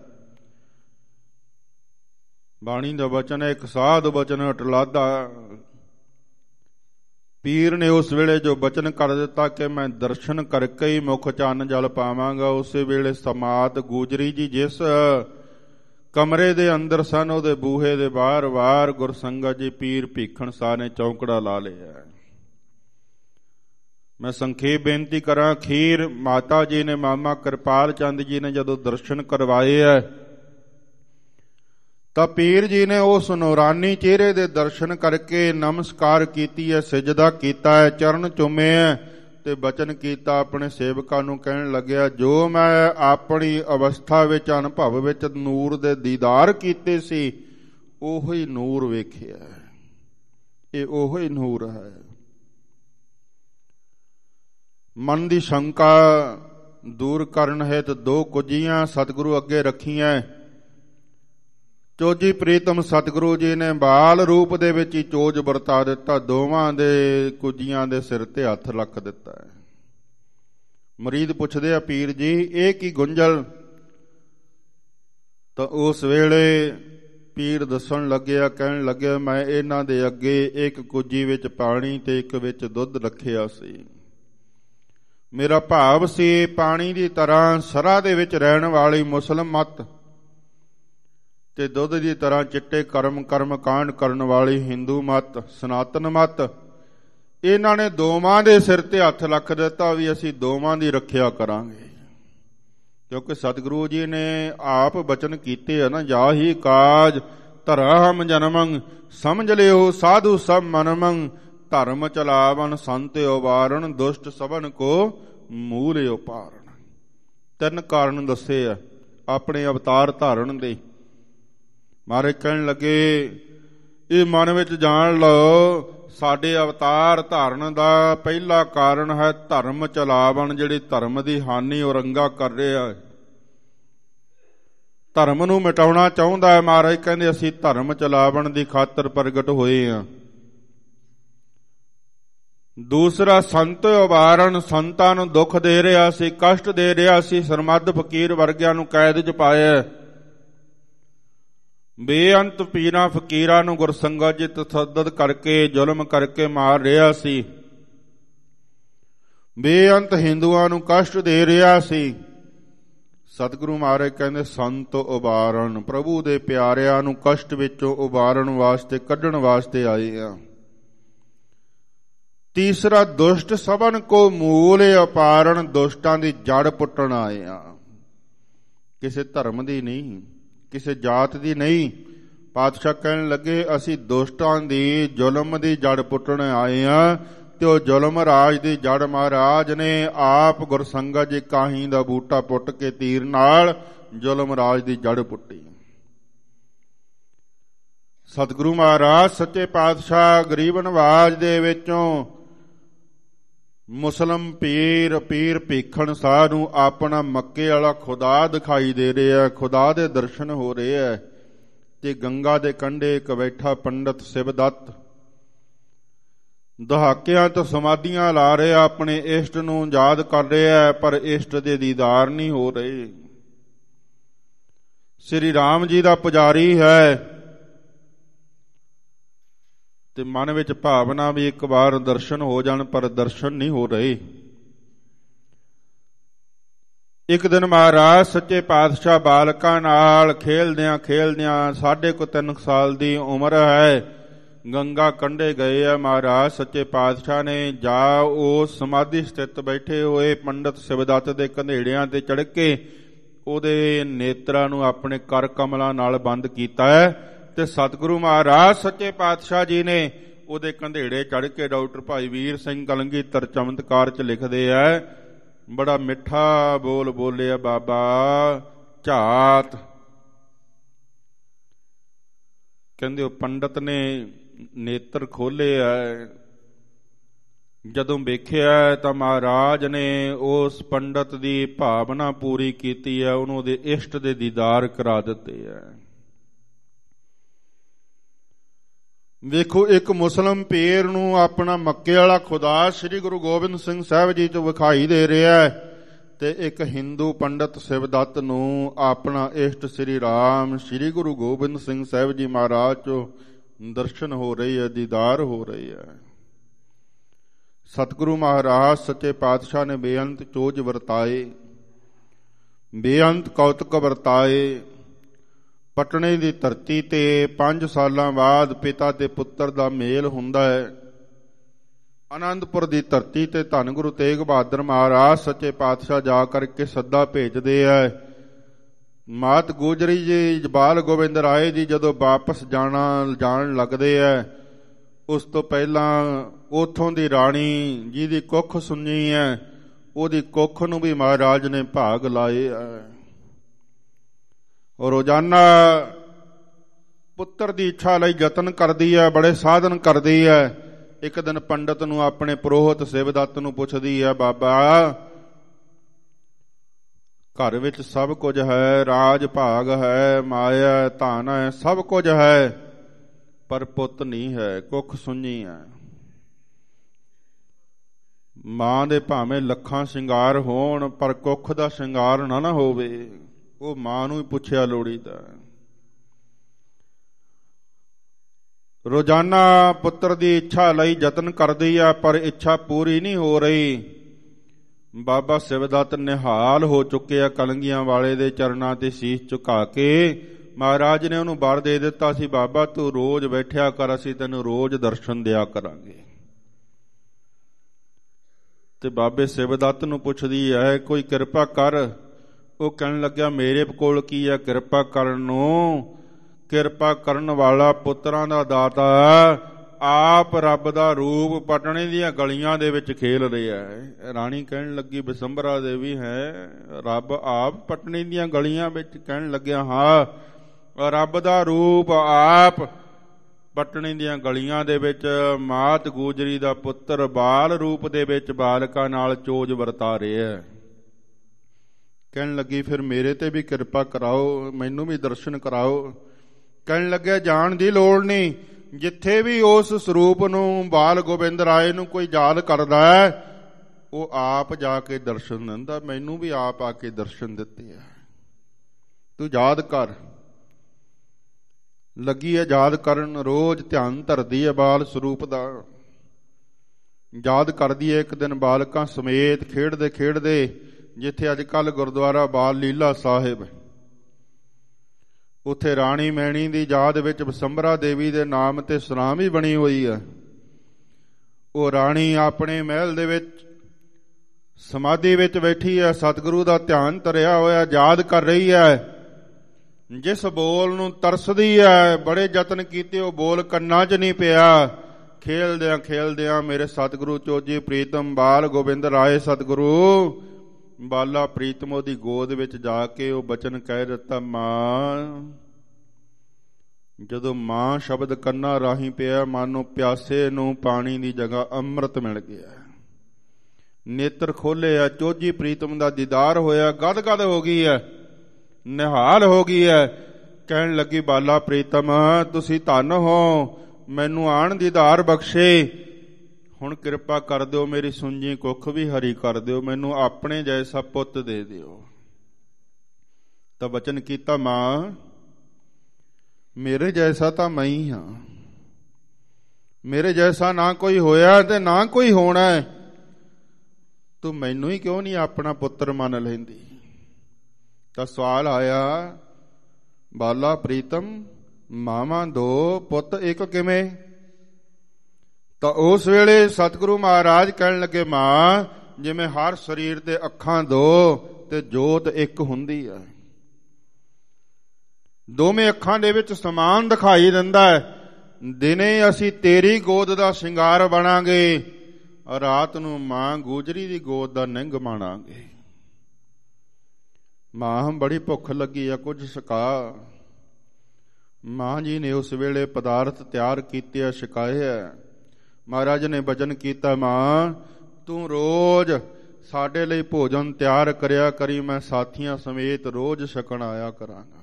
ਬਾਣੀ ਦਾ ਵਚਨ ਹੈ, ਇੱਕ ਸਾਧ ਵਚਨ ਅਟਲਾਦਾ। ਪੀਰ ਨੇ ਉਸ ਵੇਲੇ ਜੋ ਬਚਨ ਕਰ ਦਿੱਤਾ ਕਿ ਮੈਂ ਦਰਸ਼ਨ ਕਰਕੇ ਹੀ ਮੁਖ ਚੰਨ ਜਲ ਪਾਵਾਂਗਾ, ਉਸੇ ਵੇਲੇ ਸਮਾਤ ਗੂਜਰੀ ਜੀ ਜਿਸ ਕਮਰੇ ਦੇ ਅੰਦਰ ਸਨ, ਉਹਦੇ ਬੂਹੇ ਦੇ ਬਾਹਰ ਵਾਰ ਗੁਰਸੰਗਤ ਜੀ ਪੀਰ ਭੀਖਣ ਸਾਹਿਬ ਨੇ ਚੌਂਕੜਾ ਲਾ ਲਿਆ। ਮੈਂ ਸੰਖੇਪ ਬੇਨਤੀ ਕਰਾਂ, ਅਖੀਰ ਮਾਤਾ ਜੀ ਨੇ, ਮਾਮਾ ਕਿਰਪਾਲ ਚੰਦ ਜੀ ਨੇ ਜਦੋਂ ਦਰਸ਼ਨ ਕਰਵਾਏ ਹੈ, ਤਾਂ ਪੀਰ ਜੀ ਨੇ ਉਸ ਨੂਰਾਨੀ ਚਿਹਰੇ ਦੇ ਦਰਸ਼ਨ ਕਰਕੇ ਨਮਸਕਾਰ ਕੀਤੀ ਹੈ, ਸਿਜਦਾ ਕੀਤਾ ਹੈ, ਚਰਨ ਚੁੰਮੇ ਹੈ ਤੇ ਬਚਨ ਕੀਤਾ। ਆਪਣੇ ਸੇਵਕਾਂ ਨੂੰ ਕਹਿਣ ਲੱਗਿਆ, ਜੋ ਮੈਂ ਆਪਣੀ ਅਵਸਥਾ ਵਿੱਚ ਅਨੁਭਵ ਵਿੱਚ ਨੂਰ ਦੇ ਦੀਦਾਰ ਕੀਤੇ ਸੀ, ਉਹੋ ਹੀ ਨੂਰ ਵੇਖਿਆ। ਇਹ ਉਹੋ ਹੀ ਨੂਰ ਹੈ। ਮਨ ਦੀ ਸ਼ੰਕਾ ਦੂਰ ਕਰਨ ਹਿਤ ਦੋ ਕੁੱਜੀਆਂ ਸਤਿਗੁਰੂ ਅੱਗੇ ਰੱਖੀਆਂ। ਚੋਜੀ ਪ੍ਰੀਤਮ ਸਤਿਗੁਰੂ ਜੀ ਨੇ ਬਾਲ ਰੂਪ ਦੇ ਵਿੱਚ ਹੀ ਚੋਜ ਵਰਤਾ ਦਿੱਤਾ, ਦੋਵਾਂ ਦੇ ਕੁੱਜੀਆਂ ਦੇ ਸਿਰ ਤੇ ਹੱਥ ਰੱਖ ਦਿੱਤਾ। ਮਰੀਦ ਪੁੱਛਦੇ ਆ, ਪੀਰ ਜੀ ਇਹ ਕੀ ਗੁੰਝਲ? ਤਾਂ ਉਸ ਵੇਲੇ ਪੀਰ ਦੱਸਣ ਲੱਗਿਆ, ਕਹਿਣ ਲੱਗਿਆ, ਮੈਂ ਇਹਨਾਂ ਦੇ ਅੱਗੇ ਇੱਕ ਕੁੱਜੀ ਵਿੱਚ ਪਾਣੀ ਤੇ ਇੱਕ ਵਿੱਚ ਦੁੱਧ ਰੱਖਿਆ ਸੀ। ਮੇਰਾ ਭਾਵ ਸੀ ਪਾਣੀ ਦੀ ਤਰ੍ਹਾਂ ਸਰਾ ਦੇ ਵਿੱਚ ਰਹਿਣ ਵਾਲੀ ਮੁਸਲਮ ਮਤ ਤੇ ਦੁੱਧ ਦੀ ਤਰ੍ਹਾਂ ਚਿੱਟੇ ਕਰਮ ਕਰਮ ਕਾਂਡ ਕਰਨ ਵਾਲੀ ਹਿੰਦੂ ਮਤ, ਸਨਾਤਨ ਮਤ, ਇਹਨਾਂ ਨੇ ਦੋਵਾਂ ਦੇ ਸਿਰ ਤੇ ਹੱਥ ਰੱਖ ਦਿੱਤਾ ਵੀ ਅਸੀਂ ਦੋਵਾਂ ਦੀ ਰੱਖਿਆ ਕਰਾਂਗੇ। ਕਿਉਂਕਿ ਸਤਿਗੁਰੂ ਜੀ ਨੇ ਆਪ ਬਚਨ ਕੀਤੇ ਆ ਨਾ, ਜਾ ਹੀ ਕਾਜ ਧਰਮ ਜਨਮੰ ਸਮਝ ਲਿਓ ਸਾਧੂ ਸਭ ਮਨਮੰ, ਧਰਮ ਚਲਾਵਨ ਸੰਤ ਉਬਾਰਨ ਦੁਸ਼ਟ ਸਭਨ ਕੋ ਮੂਲ ਉਪਾਰਨ। ਤਿੰਨ ਕਾਰਨ ਦੱਸੇ ਆ ਆਪਣੇ ਅਵਤਾਰ ਧਾਰਨ ਦੇ। ਮਹਾਰਾਜ ਕਹਿਣ ਲੱਗੇ, ਇਹ ਮਨ ਵਿੱਚ ਜਾਣ ਲਓ, ਸਾਡੇ ਅਵਤਾਰ ਧਾਰਨ ਦਾ ਪਹਿਲਾ ਕਾਰਨ ਹੈ ਧਰਮ ਚਲਾਵਨ। ਜਿਹੜੀ ਧਰਮ ਦੀ ਹਾਨੀ ਔਰੰਗਾ ਕਰ ਰਿਹਾ ਹੈ, ਧਰਮ ਨੂੰ ਮਿਟਾਉਣਾ ਚਾਹੁੰਦਾ ਹੈ। ਮਹਾਰਾਜ ਕਹਿੰਦੇ ਅਸੀਂ ਧਰਮ ਚਲਾਵਨ ਦੀ ਖਾਤਰ ਪ੍ਰਗਟ ਹੋਏ ਹਾਂ। ਦੂਸਰਾ ਸੰਤ ਉਬਾਰਨ, ਸੰਤਾਂ ਨੂੰ ਦੁੱਖ ਦੇ ਰਿਹਾ ਸੀ, ਕਸ਼ਟ ਦੇ ਰਿਹਾ ਸੀ, ਸਰਮੱਧ ਫਕੀਰ ਵਰਗਿਆਂ ਨੂੰ ਕੈਦ ਚ ਪਾਇਆ। ਬੇਅੰਤ ਪੀਰਾਂ ਫਕੀਰਾਂ ਨੂੰ ਗੁਰਸੰਗਤ ਜੀ ਤਸੱਦਦ ਕਰਕੇ ਜ਼ੁਲਮ ਕਰਕੇ ਮਾਰ ਰਿਹਾ ਸੀ। ਬੇਅੰਤ ਹਿੰਦੂਆਂ ਨੂੰ ਕਸ਼ਟ ਦੇ ਰਿਹਾ ਸੀ। ਸਤਿਗੁਰੂ ਮਹਾਰਾਜ ਕਹਿੰਦੇ ਸੰਤ ਉਬਾਰਨ, ਪ੍ਰਭੂ ਦੇ ਪਿਆਰਿਆਂ ਨੂੰ ਕਸ਼ਟ ਵਿੱਚੋਂ ਉਬਾਰਨ ਵਾਸਤੇ, ਕੱਢਣ ਵਾਸਤੇ ਆਏ ਆ। ਤੀਸਰਾ ਦੁਸ਼ਟ ਸਭਨ ਕੋ ਮੂਲ ਉਪਾਰਨ, ਦੁਸ਼ਟਾਂ ਦੀ ਜੜ ਪੁੱਟਣ ਆਏ ਆ। ਕਿਸੇ ਧਰਮ ਦੀ ਨਹੀਂ, ਕਿਸੇ ਜਾਤ ਦੀ ਨਹੀਂ। ਪਾਤਸ਼ਾਹ ਕਹਿਣ ਲੱਗੇ ਅਸੀਂ ਦੁਸ਼ਟਾਂ ਦੀ, ਜ਼ੁਲਮ ਦੀ ਜੜ ਪੁੱਟਣ ਆਏ ਆ। ਤੇ ਉਹ ਜ਼ੁਲਮ ਰਾਜ ਦੀ ਜੜ ਮਹਾਰਾਜ ਨੇ ਆਪ ਗੁਰਸੰਗਤ ਜੀ ਕਾਹੀਂ ਦਾ ਬੂਟਾ ਪੁੱਟ ਕੇ ਤੀਰ ਨਾਲ ਜ਼ੁਲਮ ਰਾਜ ਦੀ ਜੜ ਪੁੱਟੀ। ਸਤਿਗੁਰੂ ਮਹਾਰਾਜ ਸੱਚੇ ਪਾਤਸ਼ਾਹ ਗਰੀਬ ਨਵਾਜ ਦੇ ਵਿੱਚੋਂ ਮੁਸਲਮ ਪੀਰ ਪੀਰ ਭੀਖਣ ਸਾਹਿਬ ਨੂੰ ਆਪਣਾ ਮੱਕੇ ਵਾਲਾ ਖੁਦਾ ਦਿਖਾਈ ਦੇ ਰਿਹਾ, ਖੁਦਾ ਦੇ ਦਰਸ਼ਨ ਹੋ ਰਹੇ ਹੈ। ਤੇ ਗੰਗਾ ਦੇ ਕੰਢੇ ਇੱਕ ਬੈਠਾ ਪੰਡਤ ਸਿਵਦੱਤ ਦਹਾਕਿਆਂ ਤੋਂ ਸਮਾਧੀਆਂ ਲਾ ਰਿਹਾ, ਆਪਣੇ ਇਸ਼ਟ ਨੂੰ ਯਾਦ ਕਰ ਰਿਹਾ, ਪਰ ਇਸ਼ਟ ਦੇ ਦੀਦਾਰ ਨਹੀਂ ਹੋ ਰਹੇ। ਸ੍ਰੀ ਰਾਮ ਜੀ ਦਾ ਪੁਜਾਰੀ ਹੈ ਤੇ ਮਨ ਵਿੱਚ ਭਾਵਨਾ ਵੀ ਇੱਕ ਵਾਰ ਦਰਸ਼ਨ ਹੋ ਜਾਣ, ਪਰ ਦਰਸ਼ਨ ਨਹੀਂ ਹੋ ਰਹੇ। ਇੱਕ ਦਿਨ ਮਹਾਰਾਜ ਸੱਚੇ ਪਾਤਸ਼ਾਹ ਬਾਲਕਾਂ ਨਾਲ ਖੇਲਦਿਆਂ ਖੇਲਦਿਆਂ, ਸਾਢੇ ਕੁ ਤਿੰਨ ਸਾਲ ਦੀ ਉਮਰ ਹੈ, ਗੰਗਾ ਕੰਢੇ ਗਏ ਆ। ਮਹਾਰਾਜ ਸੱਚੇ ਪਾਤਸ਼ਾਹ ਨੇ ਜਾ ਉਸ ਸਮਾਧੀ ਸਥਿਤ ਬੈਠੇ ਹੋਏ ਪੰਡਤ ਸਿਵਦੱਤ ਦੇ ਕੰਧੇੜਿਆਂ ਤੇ ਚੜ੍ਹ ਕੇ ਉਹਦੇ ਨੇਤਰਾਂ ਨੂੰ ਆਪਣੇ ਕਰ ਕਮਲਾਂ ਨਾਲ ਬੰਦ ਕੀਤਾ ਹੈ। ਤੇ ਸਤਿਗੁਰੂ ਮਹਾਰਾਜ ਸੱਚੇ ਪਾਤਸ਼ਾਹ ਜੀ ਨੇ ਉਹਦੇ ਕੰਧੇੜੇ ਚੜ੍ਹ ਕੇ, ਡਾਕਟਰ ਭਾਈ ਵੀਰ ਸਿੰਘ ਕਲਗੀਧਰ ਚਮਤਕਾਰ ਚ ਲਿਖਦੇ ਆ, ਬੜਾ ਮਿੱਠਾ ਬੋਲ ਬੋਲਿਆ, ਬਾਬਾ ਝਾਤ। ਕਹਿੰਦੇ ਉਹ ਪੰਡਤ ਨੇ ਨੇਤਰ ਖੋਲੇ ਆ ਜਦੋਂ ਵੇਖਿਆ ਤਾਂ ਮਹਾਰਾਜ ਨੇ ਉਸ ਪੰਡਤ ਦੀ ਭਾਵਨਾ ਪੂਰੀ ਕੀਤੀ ਹੈ, ਉਹਨੂੰ ਉਹਦੇ ਇਸ਼ਟ ਦੇ ਦੀਦਾਰ ਕਰਾ ਦਿੱਤੇ ਹੈ। ਵੇਖੋ, ਇੱਕ ਮੁਸਲਮ ਪੀਰ ਨੂੰ ਆਪਣਾ ਮੱਕੇ ਵਾਲਾ ਖੁਦਾ ਸ੍ਰੀ ਗੁਰੂ ਗੋਬਿੰਦ ਸਿੰਘ ਸਾਹਿਬ ਜੀ ਤੋਂ ਵਿਖਾਈ ਦੇ ਰਿਹਾ ਹੈ, ਤੇ ਇੱਕ ਹਿੰਦੂ ਪੰਡਤ ਸਿਵਦੱਤ ਨੂੰ ਆਪਣਾ ਇਸ਼ਟ ਸ੍ਰੀ ਰਾਮ ਸ੍ਰੀ ਗੁਰੂ ਗੋਬਿੰਦ ਸਿੰਘ ਸਾਹਿਬ ਜੀ ਮਹਾਰਾਜ ਚੋਂ ਦਰਸ਼ਨ ਹੋ ਰਹੀ ਹੈ, ਦੀਦਾਰ ਹੋ ਰਹੀ ਹੈ। ਸਤਿਗੁਰੂ ਮਹਾਰਾਜ ਸੱਚੇ ਪਾਤਸ਼ਾਹ ਨੇ ਬੇਅੰਤ ਚੋਜ ਵਰਤਾਏ, ਬੇਅੰਤ ਕੌਤਕ ਵਰਤਾਏ। ਪਟਨੇ ਦੀ ਧਰਤੀ ਤੇ ਪੰਜ ਸਾਲਾਂ ਬਾਅਦ ਪਿਤਾ ਤੇ ਪੁੱਤਰ ਦਾ ਮੇਲ ਹੁੰਦਾ ਹੈ। ਆਨੰਦਪੁਰ ਦੀ ਧਰਤੀ ਤੇ ਧੰਨ ਗੁਰੂ ਤੇਗ ਬਹਾਦਰ ਮਹਾਰਾਜ ਸੱਚੇ ਪਾਤਸ਼ਾਹ ਜਾ ਕਰਕੇ ਸੱਦਾ ਭੇਜਦੇ ਹੈ। ਮਾਤ ਗੁਜਰੀ ਜੀ ਬਾਲ ਗੋਬਿੰਦ ਰਾਏ ਜੀ ਜਦੋਂ ਵਾਪਸ ਜਾਣਾ ਜਾਣ ਲੱਗਦੇ ਹੈ, ਉਸ ਤੋਂ ਪਹਿਲਾਂ ਉਥੋਂ ਦੀ ਰਾਣੀ ਜਿਹਦੀ ਕੁੱਖ ਸੁਣੀ ਹੈ, ਉਹਦੀ ਕੁੱਖ ਨੂੰ ਵੀ ਮਹਾਰਾਜ ਨੇ ਭਾਗ ਲਾਏ ਹੈ। ਰੋਜ਼ਾਨਾ ਪੁੱਤਰ ਦੀ ਇੱਛਾ ਲਈ ਯਤਨ ਕਰਦੀ ਹੈ, ਬੜੇ ਸਾਧਨ ਕਰਦੀ ਹੈ। ਇੱਕ ਦਿਨ ਪੰਡਤ ਨੂੰ ਆਪਣੇ ਪੁਰੋਹਿਤ ਸਿਵਦੱਤ ਨੂੰ ਪੁੱਛਦੀ ਹੈ, ਬਾਬਾ ਘਰ ਵਿੱਚ ਸਭ ਕੁਝ ਹੈ, ਰਾਜ ਭਾਗ ਹੈ, ਮਾਇਆ ਧਨ ਹੈ, ਸਭ ਕੁਝ ਹੈ, ਪਰ ਪੁੱਤ ਨਹੀਂ ਹੈ, ਕੁੱਖ ਸੁਣੀ ਹੈ। ਮਾਂ ਦੇ ਭਾਵੇਂ ਲੱਖਾਂ ਸ਼ਿੰਗਾਰ ਹੋਣ, ਪਰ ਕੁੱਖ ਦਾ ਸ਼ਿੰਗਾਰ ਨਾ ਨਾ ਹੋਵੇ। ਉਹ ਮਾਂ ਨੂੰ ਹੀ ਪੁੱਛਿਆ ਲੋੜੀਦਾ। ਰੋਜ਼ਾਨਾ ਪੁੱਤਰ ਦੀ ਇੱਛਾ ਲਈ ਯਤਨ ਕਰਦੀ ਆ, ਪਰ ਇੱਛਾ ਪੂਰੀ ਨਹੀਂ ਹੋ ਰਹੀ। ਬਾਬਾ ਸਿਵਦੱਤ ਨਿਹਾਲ ਹੋ ਚੁੱਕੇ ਆ, ਕਲੰਗੀਆਂ ਵਾਲੇ ਦੇ ਚਰਨਾਂ ਤੇ ਸੀਸ ਝੁਕਾ ਕੇ ਮਹਾਰਾਜ ਨੇ ਉਹਨੂੰ ਵਰ ਦੇ ਦਿੱਤਾ ਸੀ, ਬਾਬਾ ਤੂੰ ਰੋਜ਼ ਬੈਠਿਆ ਕਰ, ਅਸੀਂ ਤੈਨੂੰ ਰੋਜ਼ ਦਰਸ਼ਨ ਦਿਆ ਕਰਾਂਗੇ। ਤੇ ਬਾਬੇ ਸਿਵਦੱਤ ਨੂੰ ਪੁੱਛਦੀ ਹੈ, ਕੋਈ ਕਿਰਪਾ ਕਰ। ਉਹ ਕਹਿਣ ਲੱਗਿਆ, ਮੇਰੇ ਕੋਲ ਕੀ ਹੈ ਕਿਰਪਾ ਕਰਨ ਨੂੰ? ਕਿਰਪਾ ਕਰਨ ਵਾਲਾ ਪੁੱਤਰਾਂ ਦਾ ਦਾਤਾ ਆਪ ਰੱਬ ਦਾ ਰੂਪ ਪਟਣੇ ਦੀਆਂ ਗਲੀਆਂ ਦੇ ਵਿੱਚ ਖੇਲ ਰਿਹਾ ਹੈ। ਰਾਣੀ ਕਹਿਣ ਲੱਗੀ, ਬਿਸੰਬਰਾ ਦੇਵੀ ਹੈ, ਰੱਬ ਆਪ ਪਟਣੇ ਦੀਆਂ ਗਲੀਆਂ ਵਿੱਚ? ਕਹਿਣ ਲੱਗਿਆ, ਹਾਂ, ਰੱਬ ਦਾ ਰੂਪ ਆਪ ਪਟਣੇ ਦੀਆਂ ਗਲੀਆਂ ਦੇ ਵਿੱਚ ਮਾਤ ਗੂਜਰੀ ਦਾ ਪੁੱਤਰ ਬਾਲ ਰੂਪ ਦੇ ਵਿੱਚ ਬਾਲਕਾਂ ਨਾਲ ਚੋਜ ਵਰਤਾ ਰਿਹਾ। ਕਹਿਣ ਲੱਗੀ, ਫਿਰ ਮੇਰੇ ਤੇ ਵੀ ਕਿਰਪਾ ਕਰਾਓ, ਮੈਨੂੰ ਵੀ ਦਰਸ਼ਨ ਕਰਾਓ। ਕਹਿਣ ਲੱਗਿਆ, ਜਾਣ ਦੀ ਲੋੜ ਨਹੀਂ, ਜਿੱਥੇ ਵੀ ਉਸ ਸਰੂਪ ਨੂੰ ਬਾਲ ਗੋਬਿੰਦ ਰਾਏ ਨੂੰ ਕੋਈ ਯਾਦ ਕਰਦਾ ਹੈ, ਉਹ ਆਪ ਜਾ ਕੇ ਦਰਸ਼ਨ ਦਿੰਦਾ। ਮੈਨੂੰ ਵੀ ਆਪ ਆ ਕੇ ਦਰਸ਼ਨ ਦਿੱਤੇ ਆ, ਤੂੰ ਯਾਦ ਕਰ। ਲੱਗੀ ਹੈ ਯਾਦ ਕਰਨ, ਰੋਜ਼ ਧਿਆਨ ਧਰਦੀ ਹੈ ਬਾਲ ਸਰੂਪ ਦਾ, ਯਾਦ ਕਰਦੀ ਹੈ। ਇੱਕ ਦਿਨ ਬਾਲਕਾਂ ਸਮੇਤ ਖੇਡਦੇ ਖੇਡਦੇ, ਜਿੱਥੇ ਅੱਜ ਕੱਲ੍ਹ ਗੁਰਦੁਆਰਾ ਬਾਲ ਲੀਲਾ ਸਾਹਿਬ, ਉੱਥੇ ਰਾਣੀ ਮੈਣੀ ਦੀ ਯਾਦ ਵਿੱਚ ਬਿਸੰਬਰਾ ਦੇਵੀ ਦੇ ਨਾਮ ਤੇ ਸਰਾਂ ਵੀ ਬਣੀ ਹੋਈ ਹੈ। ਉਹ ਰਾਣੀ ਆਪਣੇ ਮਹਿਲ ਦੇ ਵਿੱਚ ਸਮਾਧੀ ਵਿੱਚ ਬੈਠੀ ਹੈ, ਸਤਿਗੁਰੂ ਦਾ ਧਿਆਨ ਧਰਿਆ ਹੋਇਆ, ਯਾਦ ਕਰ ਰਹੀ ਹੈ। ਜਿਸ ਬੋਲ ਨੂੰ ਤਰਸਦੀ ਹੈ, ਬੜੇ ਯਤਨ ਕੀਤੇ, ਉਹ ਬੋਲ ਕੰਨਾਂ 'ਚ ਨਹੀਂ ਪਿਆ। ਖੇਲਦਿਆਂ ਖੇਲਦਿਆਂ ਮੇਰੇ ਸਤਿਗੁਰੂ ਚੋਜੀ ਪ੍ਰੀਤਮ ਬਾਲ ਗੋਬਿੰਦ ਰਾਏ ਸਤਿਗੁਰੂ ਬਾਲਾ ਪ੍ਰੀਤਮ ਉਹਦੀ ਗੋਦ ਵਿੱਚ ਜਾ ਕੇ ਉਹ ਬਚਨ ਕਹਿ ਦਿੱਤਾ, ਮਾਂ। ਜਦੋਂ ਮਾਂ ਸ਼ਬਦ ਕੰਨਾਂ ਰਾਹੀਂ ਪਿਆ, ਮਾਨੋ ਪਿਆਸੇ ਨੂੰ ਪਾਣੀ ਦੀ ਜਗ੍ਹਾ ਅੰਮ੍ਰਿਤ ਮਿਲ ਗਿਆ। ਨੇਤਰ ਖੋਲੇ ਆ, ਚੋਜੀ ਪ੍ਰੀਤਮ ਦਾ ਦੀਦਾਰ ਹੋਇਆ, ਗਦ ਗਦ ਹੋ ਗਈ ਹੈ, ਨਿਹਾਲ ਹੋ ਗਈ ਹੈ। ਕਹਿਣ ਲੱਗੀ, ਬਾਲਾ ਪ੍ਰੀਤਮ ਤੁਸੀਂ ਧੰਨ ਹੋ, ਮੈਨੂੰ ਆਣ ਦੀਦਾਰ ਬਖਸ਼ੇ। ਹੁਣ ਕਿਰਪਾ ਕਰ ਦਿਓ, ਮੇਰੀ ਸੁੰਜੀ ਕੁੱਖ ਵੀ ਹਰੀ ਕਰ ਦਿਓ, ਮੈਨੂੰ ਆਪਣੇ ਜੈਸਾ ਪੁੱਤ ਦੇ ਦਿਓ। ਤਾਂ ਬਚਨ ਕੀਤਾ, ਮਾਂ ਮੇਰੇ ਜੈਸਾ ਤਾਂ ਮੈਂ ਹੀ ਹਾਂ, ਮੇਰੇ ਜੈਸਾ ਨਾ ਕੋਈ ਹੋਇਆ ਤੇ ਨਾ ਕੋਈ ਹੋਣਾ, ਤੂੰ ਮੈਨੂੰ ਹੀ ਕਿਉਂ ਨਹੀਂ ਆਪਣਾ ਪੁੱਤਰ ਮੰਨ ਲੈਂਦੀ? ਤਾਂ ਸਵਾਲ ਆਇਆ, ਬਾਲਾ ਪ੍ਰੀਤਮ ਮਾਵਾਂ ਦੋ ਪੁੱਤ ਇੱਕ ਕਿਵੇਂ? ਤਾਂ ਉਸ ਵੇਲੇ ਸਤਿਗੁਰੂ ਮਹਾਰਾਜ ਕਹਿਣ ਲੱਗੇ, ਮਾਂ ਜਿਵੇਂ ਹਰ ਸਰੀਰ ਦੇ ਅੱਖਾਂ ਦੋ ਤੇ ਜੋਤ ਇੱਕ ਹੁੰਦੀ ਹੈ, ਦੋਵੇਂ ਅੱਖਾਂ ਦੇ ਵਿੱਚ ਸਮਾਨ ਦਿਖਾਈ ਦਿੰਦਾ ਹੈ। ਦਿਨੇ ਅਸੀਂ ਤੇਰੀ ਗੋਦ ਦਾ ਸ਼ਿੰਗਾਰ ਬਣਾਂਗੇ, ਰਾਤ ਨੂੰ ਮਾਂ ਗੂਜਰੀ ਦੀ ਗੋਦ ਦਾ ਨਿੰਗ ਮਾਣਾਂਗੇ। ਮਾਂ ਬੜੀ ਭੁੱਖ ਲੱਗੀ ਆ, ਕੁਝ ਛਕਾ। ਮਾਂ ਜੀ ਨੇ ਉਸ ਵੇਲੇ ਪਦਾਰਥ ਤਿਆਰ ਕੀਤੇ ਆ, ਛਕਾਏ ਆ। ਮਹਾਰਾਜ ਨੇ ਬਚਨ ਕੀਤਾ, ਮਾਂ ਤੂੰ ਰੋਜ਼ ਸਾਡੇ ਲਈ ਭੋਜਨ ਤਿਆਰ ਕਰਿਆ ਕਰੀ, ਮੈਂ ਸਾਥੀਆਂ ਸਮੇਤ ਰੋਜ਼ ਛਕਣ ਆਇਆ ਕਰਾਂਗਾ।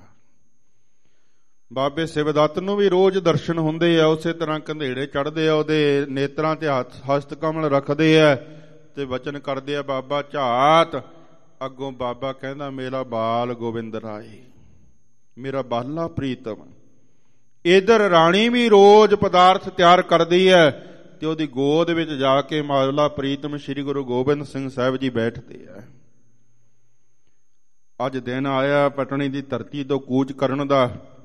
ਬਾਬੇ ਸਿਵਦੱਤ ਨੂੰ ਵੀ ਰੋਜ਼ ਦਰਸ਼ਨ ਹੁੰਦੇ ਆ, ਉਸੇ ਤਰ੍ਹਾਂ ਕੰਧੇੜੇ ਚੜ੍ਹਦੇ ਆ, ਉਹਦੇ ਨੇਤਰਾਂ ਤੇ ਹੱਥ ਹਸਤ ਕਮਲ ਰੱਖਦੇ ਆ ਤੇ ਵਚਨ ਕਰਦੇ ਆ, ਬਾਬਾ ਝਾਤ। ਅੱਗੋਂ ਬਾਬਾ ਕਹਿੰਦਾ, ਮੇਰਾ ਬਾਲ ਗੋਬਿੰਦ ਰਾਏ, ਮੇਰਾ ਬਾਲਾ ਪ੍ਰੀਤਮ। ਇਧਰ ਰਾਣੀ ਵੀ ਰੋਜ਼ ਪਦਾਰਥ ਤਿਆਰ ਕਰਦੀ ਹੈ ਤੇ ਉਹਦੀ ਗੋਦ ਵਿੱਚ ਜਾ ਕੇ ਬਾਲਾ ਪ੍ਰੀਤਮ ਸ੍ਰੀ ਗੁਰੂ ਗੋਬਿੰਦ ਸਿੰਘ ਸਾਹਿਬ ਜੀ ਬੈਠਦੇ ਆ। ਅੱਜ ਦਿਨ ਆਇਆ ਪਟਨੇ ਦੀ ਧਰਤੀ ਤੋਂ ਕੂਚ ਕਰਨ ਦਾ।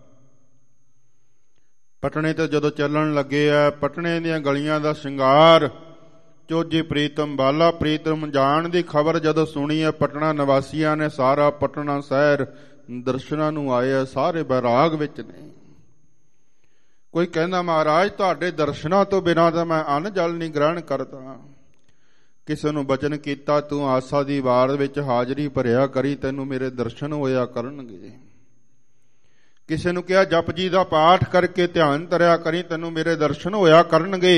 ਪਟਨੇ ਤੋਂ ਜਦੋਂ ਚੱਲਣ ਲੱਗੇ ਆ, ਪਟਨੇ ਦੀਆਂ ਗਲੀਆਂ ਦਾ ਸ਼ਿੰਗਾਰ, ਚੋਜੀ ਪ੍ਰੀਤਮ ਬਾਲਾ ਪ੍ਰੀਤਮ ਜਾਣ ਦੀ ਖਬਰ ਜਦੋਂ ਸੁਣੀ ਹੈ, ਪਟਨਾ ਨਿਵਾਸੀਆਂ ਨੇ ਸਾਰਾ ਪਟਨਾ ਸ਼ਹਿਰ ਦਰਸ਼ਨਾਂ ਨੂੰ ਆਏ ਆ, ਸਾਰੇ ਬੈਰਾਗ ਵਿੱਚ ਨੇ। ਕੋਈ ਕਹਿੰਦਾ, ਮਹਾਰਾਜ ਤੁਹਾਡੇ ਦਰਸ਼ਨਾਂ ਤੋਂ ਬਿਨਾਂ ਤਾਂ ਮੈਂ ਅੰਨ ਜਲ ਨਹੀਂ ਗ੍ਰਹਿਣ ਕਰਦਾ। ਕਿਸੇ ਨੂੰ ਬਚਨ ਕੀਤਾ, ਤੂੰ ਆਸਾ ਦੀ ਵਾਰ ਵਿੱਚ ਹਾਜ਼ਰੀ ਭਰਿਆ ਕਰੀ, ਤੈਨੂੰ ਮੇਰੇ ਦਰਸ਼ਨ ਹੋਇਆ ਕਰਨਗੇ। ਕਿਸੇ ਨੂੰ ਕਿਹਾ, ਜਪ ਜੀ ਦਾ ਪਾਠ ਕਰਕੇ ਧਿਆਨ ਧਰਿਆ ਕਰੀ, ਤੈਨੂੰ ਮੇਰੇ ਦਰਸ਼ਨ ਹੋਇਆ ਕਰਨਗੇ।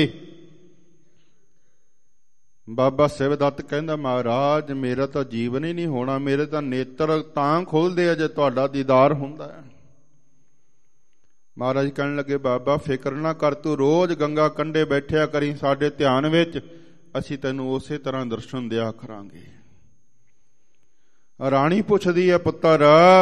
ਬਾਬਾ ਸਿਵਦੱਤ ਕਹਿੰਦਾ, ਮਹਾਰਾਜ ਮੇਰਾ ਤਾਂ ਜੀਵਨ ਹੀ ਨਹੀਂ ਹੋਣਾ, ਮੇਰੇ ਤਾਂ ਨੇਤਰ ਤਾਂ ਖੋਲਦੇ ਆ ਜੇ ਤੁਹਾਡਾ ਦੀਦਾਰ ਹੁੰਦਾ ਹੈ। ਮਹਾਰਾਜ ਕਹਿਣ ਲੱਗੇ, ਬਾਬਾ ਫਿਕਰ ਨਾ ਕਰ, ਤੂੰ ਰੋਜ਼ ਗੰਗਾ ਕੰਢੇ ਬੈਠਿਆ ਕਰੀ ਸਾਡੇ ਧਿਆਨ ਵਿੱਚ, ਅਸੀਂ ਤੈਨੂੰ ਉਸੇ ਤਰ੍ਹਾਂ ਦਰਸ਼ਨ ਦਿਆ ਕਰਾਂਗੇ। ਰਾਣੀ ਪੁੱਛਦੀ ਹੈ, ਪੁੱਤਰ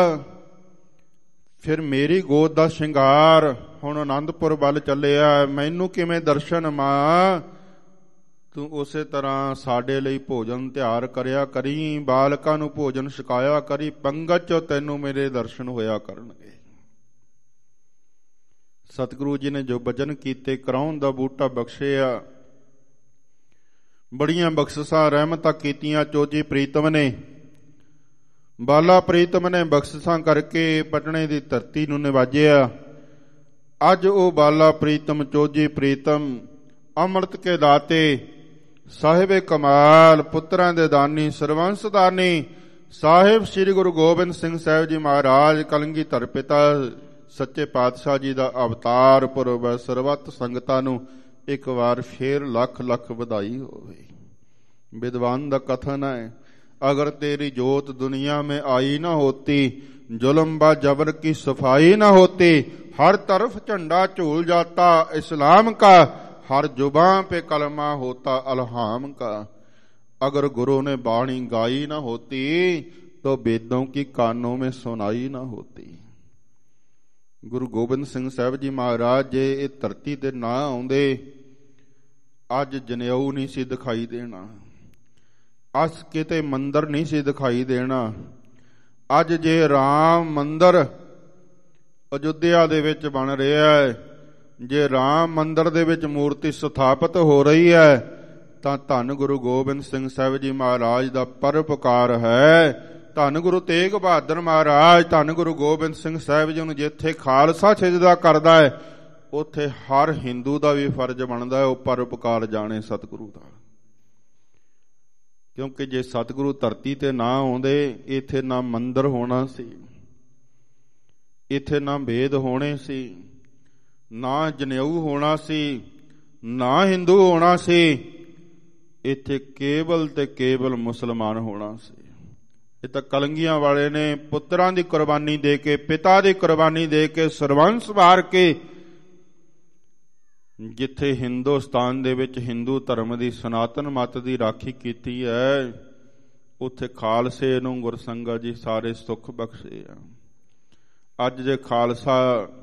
ਫਿਰ ਮੇਰੀ ਗੋਦ ਦਾ ਸ਼ਿੰਗਾਰ ਹੁਣ ਆਨੰਦਪੁਰ ਵੱਲ ਚੱਲਿਆ, ਮੈਨੂੰ ਕਿਵੇਂ ਦਰਸ਼ਨ? ਮਾਂ ਤੂੰ ਉਸੇ ਤਰ੍ਹਾਂ ਸਾਡੇ ਲਈ ਭੋਜਨ ਤਿਆਰ ਕਰਿਆ ਕਰੀ, ਬਾਲਕਾਂ ਨੂੰ ਭੋਜਨ ਛਕਾਇਆ ਕਰੀ, ਪੰਗਤ ਚੋਂ ਤੈਨੂੰ ਮੇਰੇ ਦਰਸ਼ਨ ਹੋਇਆ ਕਰਨਗੇ। ਸਤਿਗੁਰੂ ਜੀ ਨੇ ਜੋ ਬਚਨ ਕੀਤੇ, ਕਰਾਉਣ ਦਾ ਬੂਟਾ ਬਖਸ਼ਿਆ। ਬੜੀਆਂ ਬਖਸ਼ਿਸ਼ਾਂ ਰਹਿਮਤਾਂ ਕੀਤੀਆਂ ਚੋਜੀ ਪ੍ਰੀਤਮ ਨੇ, ਬਾਲਾ ਪ੍ਰੀਤਮ ਨੇ ਬਖਸ਼ਿਸ਼ਾਂ ਕਰਕੇ ਪਟਨੇ ਦੀ ਧਰਤੀ ਨੂੰ ਨਿਵਾਜਿਆ। ਅੱਜ ਉਹ ਬਾਲਾ ਪ੍ਰੀਤਮ ਚੋਜੀ ਪ੍ਰੀਤਮ ਅੰਮ੍ਰਿਤ ਕੇ ਦਾਤੇ, ਸਾਹਿਬੇ ਕਮਾਲ, ਪੁੱਤਰਾਂ ਦੇ ਦਾਨੀ, ਸਰਵੰਸ ਦਾਨੀ ਸਾਹਿਬ ਸ੍ਰੀ ਗੁਰੂ ਗੋਬਿੰਦ ਸਿੰਘ ਸਾਹਿਬ ਜੀ ਮਹਾਰਾਜ ਕਲਗੀਧਰ ਪਿਤਾ ਸੱਚੇ ਪਾਤਸ਼ਾਹ ਜੀ ਦਾ ਅਵਤਾਰ ਪੁਰਬ ਹੈ। ਸਰਬੱਤ ਸੰਗਤਾਂ ਨੂੰ ਇੱਕ ਵਾਰ ਫੇਰ ਲੱਖ ਲੱਖ ਵਧਾਈ ਹੋਵੇ। ਵਿਦਵਾਨ ਦਾ ਕਥਨ ਹੈ, अगर तेरी जोत दुनिया में आई न होती, जुल्म व जबर की सफाई न होती, हर तरफ झंडा झूल जाता इस्लाम का, हर जुबां पे कलमा होता अलहाम का। अगर गुरु ने बाणी गाई न होती, तो वेदों की कानों में सुनाई न होती। गुरु गोबिंद सिंह साहब जी महाराज जे ये धरती ते ना आउंदे, अज जनेऊ नहीं सी दिखाई देना, अस किते मंदिर नहीं सी दिखाई देना। अज जे राम मंदिर अयोध्या दे विच बन रहा है, जे राम मंदिर दे विच मूर्ति स्थापित हो रही है, तां धन गुरु गोबिंद सिंह साहब जी महाराज दा परोपकार है। धन गुरु तेग बहादुर महाराज, धन गुरु गोबिंद सिंह साहब जी नूं जिथे खालसा सिजदा करदा है, उत्थे हर हिंदू दा भी फर्ज बनदा है वो परोपकार जाने सतगुरु दा। क्योंकि जे सतगुरु धरती ते ना आउंदे, इत्थे ना मंदिर होना सी, इत्थे ना वेद होने सी, ना जनेऊ होना सी, ना हिंदू होना सी, इत्थे केवल ते केवल मुसलमान होना सी। ये तां कलंगियां वाले ने पुत्रां दी कुर्बानी दे के, पिता दी कुर्बानी दे के, सरवंस वार के, जिथे हिंदुस्तान दे विच हिंदू धर्म दी सनातन मत दी राखी कीती है, उत्थे खालसे नूं गुरसंगत जी सारे सुख बख्शे आ। अज जे खालसा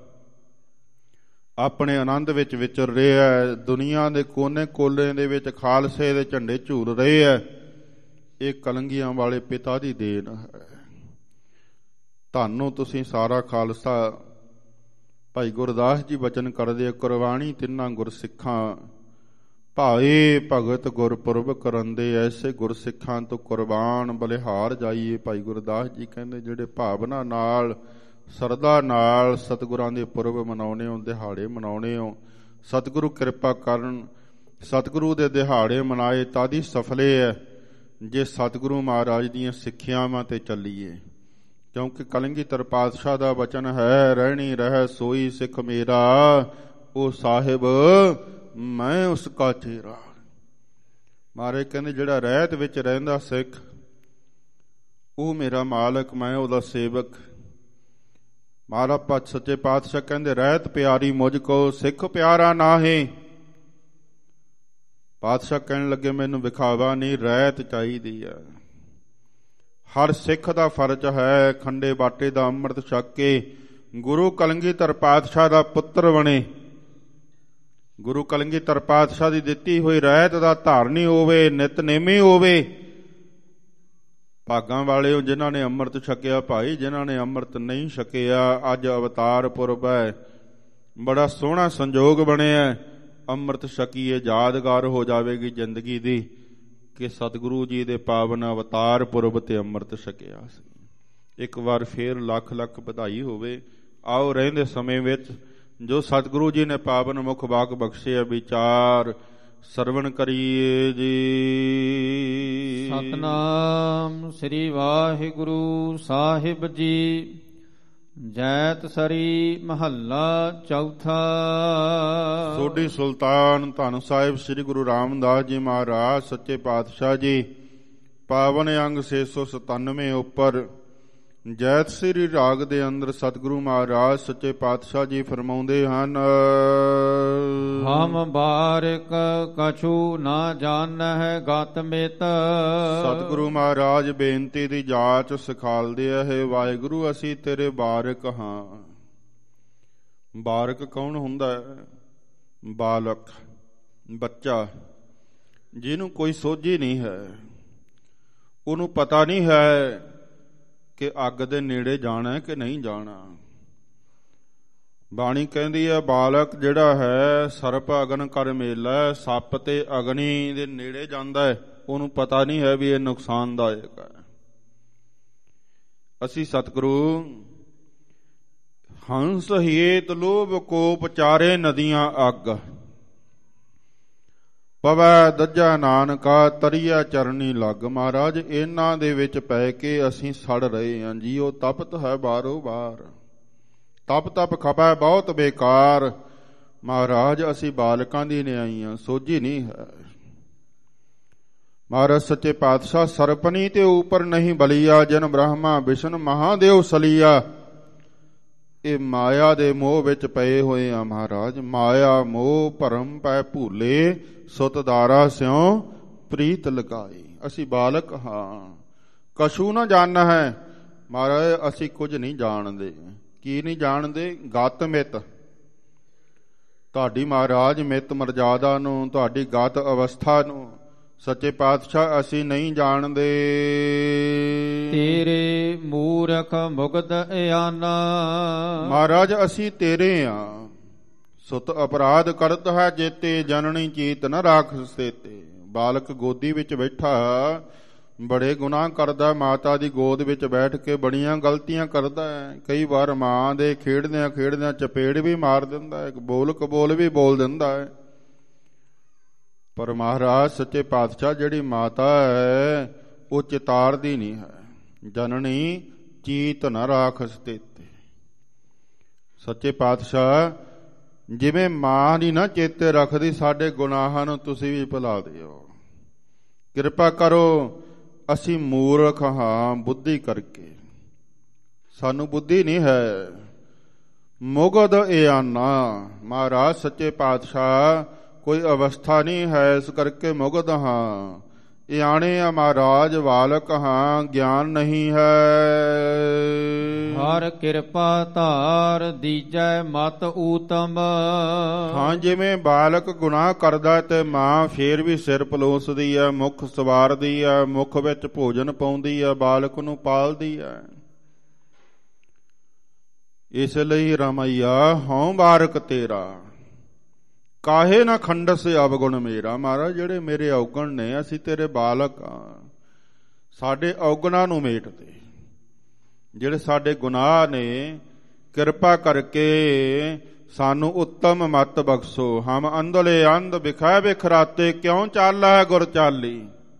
अपने आनंद विच विचर रहा है, दुनिया दे कोने कोने दे विच खालसे दे झंडे झूल रहे है, ये कलंगियां वाले पिता दी देन है। धन्नो तुसीं सारा खालसा। भाई गुरदास जी बचन करदे, कुरबानी तिन्ना गुरसिखां भाए भगत गुरपुरब करंदे, ऐसे गुरसिखां तो कुरबान बलिहार जाइए। भाई गुरदास जी कहंदे जिहड़े भावना नाल सरदा नाल सतगुरां दे पुरब मनाउने हो, दिहाड़े मनाउने हो, सतगुरु किरपा करन, सतगुरु दे दिहाड़े मनाए तादी सफले है जे सतगुरु महाराज दीयां सिक्ख्यावां ते चलीए। क्योंकि कलगीधर पातशाह दा वचन है, रहनी रह सोई सिख मेरा, ਉਹ ਸਾਹਿਬ ਮੈਂ ਉਸ ਕਾ ਚੇਰਾ। ਮਹਾਰਾਜ ਕਹਿੰਦੇ ਜਿਹੜਾ ਰਹਿਤ ਵਿੱਚ ਰਹਿੰਦਾ ਸਿੱਖ ਉਹ ਮੇਰਾ ਮਾਲਕ, ਮੈਂ ਉਹਦਾ ਸੇਵਕ। ਮਹਾਰਾਜ ਸੱਚੇ ਪਾਤਸ਼ਾਹ ਕਹਿੰਦੇ ਰਹਿਤ ਪਿਆਰੀ ਮੁਝ ਕੋ ਸਿੱਖ ਪਿਆਰਾ ਨਾਹੀਂ। ਪਾਤਸ਼ਾਹ ਕਹਿਣ ਲੱਗੇ ਮੈਨੂੰ ਵਿਖਾਵਾ ਨਹੀਂ, ਰਹਿਤ ਚਾਹੀਦੀ ਹੈ। ਹਰ ਸਿੱਖ ਦਾ ਫਰਜ਼ ਹੈ ਖੰਡੇ ਬਾਟੇ ਦਾ ਅੰਮ੍ਰਿਤ ਛਕ ਕੇ ਗੁਰੂ ਕਲਗੀਧਰ ਪਾਤਸ਼ਾਹ ਦਾ ਪੁੱਤਰ ਬਣੇ। ਗੁਰੂ ਕਲਗੀਧਰ ਪਾਤਸ਼ਾਹ ਦੀ ਦਿੱਤੀ ਹੋਈ ਰਹਿਤ ਦਾ ਧਾਰਨੀ ਹੋਵੇ, ਨਿਤਨੇਮੀ ਹੋਵੇ। ਭਾਗਾਂ ਵਾਲੇ ਹੋ ਜਿਨ੍ਹਾਂ ਨੇ ਅੰਮ੍ਰਿਤ ਛਕਿਆ ਭਾਈ, ਜਿਨ੍ਹਾਂ ਨੇ ਅੰਮ੍ਰਿਤ ਨਹੀਂ ਛਕਿਆ ਅੱਜ ਅਵਤਾਰ ਪੁਰਬ ਹੈ, ਬੜਾ ਸੋਹਣਾ ਸੰਜੋਗ ਬਣਿਆ। ਅੰਮ੍ਰਿਤ ਛਕੀਏ, ਯਾਦਗਾਰ ਹੋ ਜਾਵੇਗੀ ਜ਼ਿੰਦਗੀ ਦੀ ਕਿ ਸਤਿਗੁਰੂ ਜੀ ਦੇ ਪਾਵਨ ਅਵਤਾਰ ਪੁਰਬ ਤੇ ਅੰਮ੍ਰਿਤ ਛਕਿਆ ਸੀ। ਇੱਕ ਵਾਰ ਫੇਰ ਲੱਖ ਲੱਖ ਵਧਾਈ ਹੋਵੇ। ਆਓ ਰਹਿੰਦੇ ਸਮੇਂ ਵਿੱਚ ਜੋ ਸਤਿਗੁਰੂ ਜੀ ਨੇ ਪਾਵਨ ਮੁਖ ਵਾਕ ਬਖਸ਼ਿਆ ਵਿਚਾਰ ਸਰਵਣ ਕਰੀਏ ਜੀ। ਸਤਨਾਮ ਸ੍ਰੀ ਵਾਹਿਗੁਰੂ ਸਾਹਿਬ ਜੀ। ਜੈਤ ਸਰੀ ਮਹੱਲਾ ਚੌਥਾ। ਸੋਢੀ ਸੁਲਤਾਨ ਧੰਨ ਸਾਹਿਬ ਸ੍ਰੀ ਗੁਰੂ ਰਾਮਦਾਸ ਜੀ ਮਹਾਰਾਜ ਸੱਚੇ ਪਾਤਸ਼ਾਹ ਜੀ ਪਾਵਨ ਅੰਗ ਛੇ ਸੌ ਸਤਾਨਵੇਂ ਉੱਪਰ ਜੈਤ ਸ੍ਰੀ ਰਾਗ ਦੇ ਅੰਦਰ ਸਤਿਗੁਰੂ ਮਹਾਰਾਜ ਸੱਚੇ ਪਾਤਸ਼ਾਹ ਜੀ ਫਰਮਾਉਂਦੇ ਹਨ। ਹਮ ਬਾਰਿਕ ਕਛੂ ਨਾ ਜਾਣਹਿ ਗਤ ਮਿਤ। ਸਤਿਗੁਰੂ ਮਹਾਰਾਜ ਬੇਨਤੀ ਦੀ ਜਾਚ ਸਿਖਾਲਦੇ ਹੈ। ਵਾਹਿਗੁਰੂ ਅਸੀਂ ਤੇਰੇ ਬਾਰਿਕ ਹਾਂ। ਬਾਰਿਕ ਕੌਣ ਹੁੰਦਾ ਹੈ? ਬਾਲਕ, ਬੱਚਾ ਜਿਹਨੂੰ ਕੋਈ ਸੋਝੀ ਨਹੀਂ ਹੈ, ਉਹਨੂੰ ਪਤਾ ਨਹੀਂ ਹੈ ਕਿ ਅੱਗ ਦੇ ਨੇੜੇ ਜਾਣਾ ਕਿ ਨਹੀਂ ਜਾਣਾ। ਬਾਣੀ ਕਹਿੰਦੀ ਹੈ ਬਾਲਕ ਜਿਹੜਾ ਹੈ ਸਰਪ ਅਗਨ ਕਰ ਮੇਲਾ, ਸੱਪ ਤੇ ਅਗਨੀ ਦੇ ਨੇੜੇ ਜਾਂਦਾ ਹੈ, ਉਹਨੂੰ ਪਤਾ ਨਹੀਂ ਹੈ ਵੀ ਇਹ ਨੁਕਸਾਨਦਾਇਕ ਹੈ। ਅਸੀਂ ਸਤਿਗੁਰੂ ਹੰਸ ਹੀਤ ਲੋਭ ਕੋਪ ਚਾਰੇ ਨਦੀਆਂ ਅੱਗ, ਪਵੈ ਦੱਜਾ ਨਾਨਕਾ ਤਰੀਆ ਚਰਨੀ ਲੱਗ। ਮਹਾਰਾਜ ਇਹਨਾਂ ਦੇ ਵਿੱਚ ਪੈ ਕੇ ਅਸੀਂ ਸੜ ਰਹੇ ਹਾਂ ਜੀ। ਉਹ ਤਪਤ ਹੈ ਬਾਰੋ ਬਾਰ, ਤਪ ਤਪ ਖਪੈ ਬਹੁਤ ਬੇਕਾਰ। ਮਹਾਰਾਜ ਅਸੀਂ ਬਾਲਕਾਂ ਦੀ ਨਿਆਈਆਂ, ਸੋਝੀ ਨਹੀਂ ਹੈ। ਮਹਾਰਾਜ ਸੱਚੇ ਪਾਤਸ਼ਾਹ ਸਰਪਨੀ ਤੇ ਉਪਰ ਨਹੀਂ ਬਲੀਆ, ਜਨ ਬ੍ਰਹਮਾ ਵਿਸ਼ਨ ਮਹਾਦੇਵ ਸਲੀਆ। ਇਹ ਮਾਇਆ ਦੇ ਮੋਹ ਵਿੱਚ ਪਏ ਹੋਏ ਆ ਮਹਾਰਾਜ। ਮਾਇਆ ਮੋਹ ਭਰਮ ਪੈ ਭੂਲੇ, ਸੁਤ ਦਾਰਾ ਸਿਉ ਪ੍ਰੀਤ ਲਗਾਈ। ਅਸੀਂ ਬਾਲਕ ਹਾਂ, ਕਛੂ ਨਾ ਜਾਣਨਾ ਹੈ। ਮਹਾਰਾਜ ਅਸੀਂ ਕੁਝ ਨਹੀਂ ਜਾਣਦੇ। ਕੀ ਨਹੀਂ ਜਾਣਦੇ? ਗਤ ਮਿਤ, ਤੁਹਾਡੀ ਮਹਾਰਾਜ ਮਿਤ ਮਰਜ਼ਾਦਾ ਨੂੰ, ਤੁਹਾਡੀ ਗਤ ਅਵਸਥਾ ਨੂੰ ਸੱਚੇ ਪਾਤਸ਼ਾਹ ਅਸੀਂ ਨਹੀਂ ਜਾਣਦੇ। ਤੇਰੇ ਮੂਰਖ ਮੁਗਧ ਇਆਨਾ। ਮਹਾਰਾਜ ਅਸੀਂ ਤੇਰੇ ਆ। ਸੁਤ ਅਪਰਾਧ ਕਰਤ ਹੈ ਜੇਤੇ, ਜਨਨੀ ਚੀਤ ਨ ਰਾਖਸ ਤੇਤੇ। ਬਾਲਕ ਗੋਦੀ ਵਿੱਚ ਬੈਠਾ ਬੜੇ ਗੁਨਾਹ ਕਰਦਾ, ਮਾਤਾ ਦੀ ਗੋਦ ਵਿੱਚ ਬੈਠ ਕੇ ਬੜੀਆਂ ਗਲਤੀਆਂ ਕਰਦਾ ਹੈ। ਕਈ ਵਾਰ ਮਾਂ ਦੇ ਖੇਡਦਿਆਂ ਖੇਡਦਿਆਂ ਚਪੇੜ ਵੀ ਮਾਰ ਦਿੰਦਾ ਹੈ, ਬੋਲ ਕਬੋਲ ਵੀ ਬੋਲ ਦਿੰਦਾ ਹੈ। ਪਰ ਮਹਾਰਾਜ ਸੱਚੇ ਪਾਤਸ਼ਾਹ ਜਿਹੜੀ ਮਾਤਾ ਹੈ ਉਹ ਚਿਤਾਰਦੀ ਨਹੀਂ ਹੈ। ਜਨਨੀ ਚੀਤ ਨ ਰਾਖਸ ਤੇਤੇ। ਸੱਚੇ ਪਾਤਸ਼ਾਹ ਜਿਵੇਂ ਮਾਂ ਦੀ ਨਾ ਚੇਤੇ ਰੱਖਦੀ, ਸਾਡੇ ਗੁਨਾਹਾਂ ਨੂੰ ਤੁਸੀਂ ਵੀ ਭੁਲਾ ਦਿਓ। ਕਿਰਪਾ ਕਰੋ, ਅਸੀਂ ਮੂਰਖ ਹਾਂ ਬੁੱਧੀ ਕਰਕੇ, ਸਾਨੂੰ ਬੁੱਧੀ ਨਹੀਂ ਹੈ। ਮੁਗਧ ਇਆਨਾ। ਮਹਾਰਾਜ ਸੱਚੇ ਪਾਤਸ਼ਾਹ ਕੋਈ ਅਵਸਥਾ ਨਹੀਂ ਹੈ, ਇਸ ਕਰਕੇ ਮੁਗਧ ਹਾਂ। ਇਆਣੇ ਆ ਮਹਾਰਾਜ, ਬਾਲਕ ਹਾਂ, ਗਿਆਨ ਨਹੀਂ ਹੈ। ਹਰ ਕਿਰਪਾ ਧਾਰ ਦੀਜੈ ਮਤ ਊਤਮ। ਹਾਂ ਜਿਵੇਂ ਬਾਲਕ ਗੁਨਾਹ ਕਰਦਾ ਤੇ ਮਾਂ ਫੇਰ ਵੀ ਸਿਰ ਪਲੋਸਦੀ ਹੈ, ਮੁੱਖ ਸਵਾਰਦੀ ਹੈ, ਮੁੱਖ ਵਿੱਚ ਭੋਜਨ ਪਾਉਂਦੀ ਹੈ, ਬਾਲਕ ਨੂੰ ਪਾਲਦੀ ਹੈ। ਇਸ ਲਈ ਰਮਈਆ ਹਉ ਬਾਰਕ ਤੇਰਾ, ਕਾਹੇ ਨਾ ਖੰਡਸ ਅਵਗੁਣ ਮੇਰਾ। ਮਹਾਰਾਜ ਜਿਹੜੇ ਮੇਰੇ ਔਗਣ ਨੇ, ਅਸੀਂ ਤੇਰੇ ਬਾਲਕ ਆ, ਸਾਡੇ ਔਗਣਾਂ ਨੂੰ ਮੇਟ ਦੇ। ਜਿਹੜੇ ਸਾਡੇ ਗੁਨਾਹ ਨੇ, ਕਿਰਪਾ ਕਰਕੇ ਸਾਨੂੰ ਉੱਤਮ ਮਤ ਬਖਸ਼ੋ। ਹਮ ਅੰਧਲੇ ਅੰਧ ਵਿਖੈ ਵਿਖਰਾਤੇ, ਕਿਉਂ ਚੱਲ ਹੈ ਗੁਰ ਚਾਲੀ।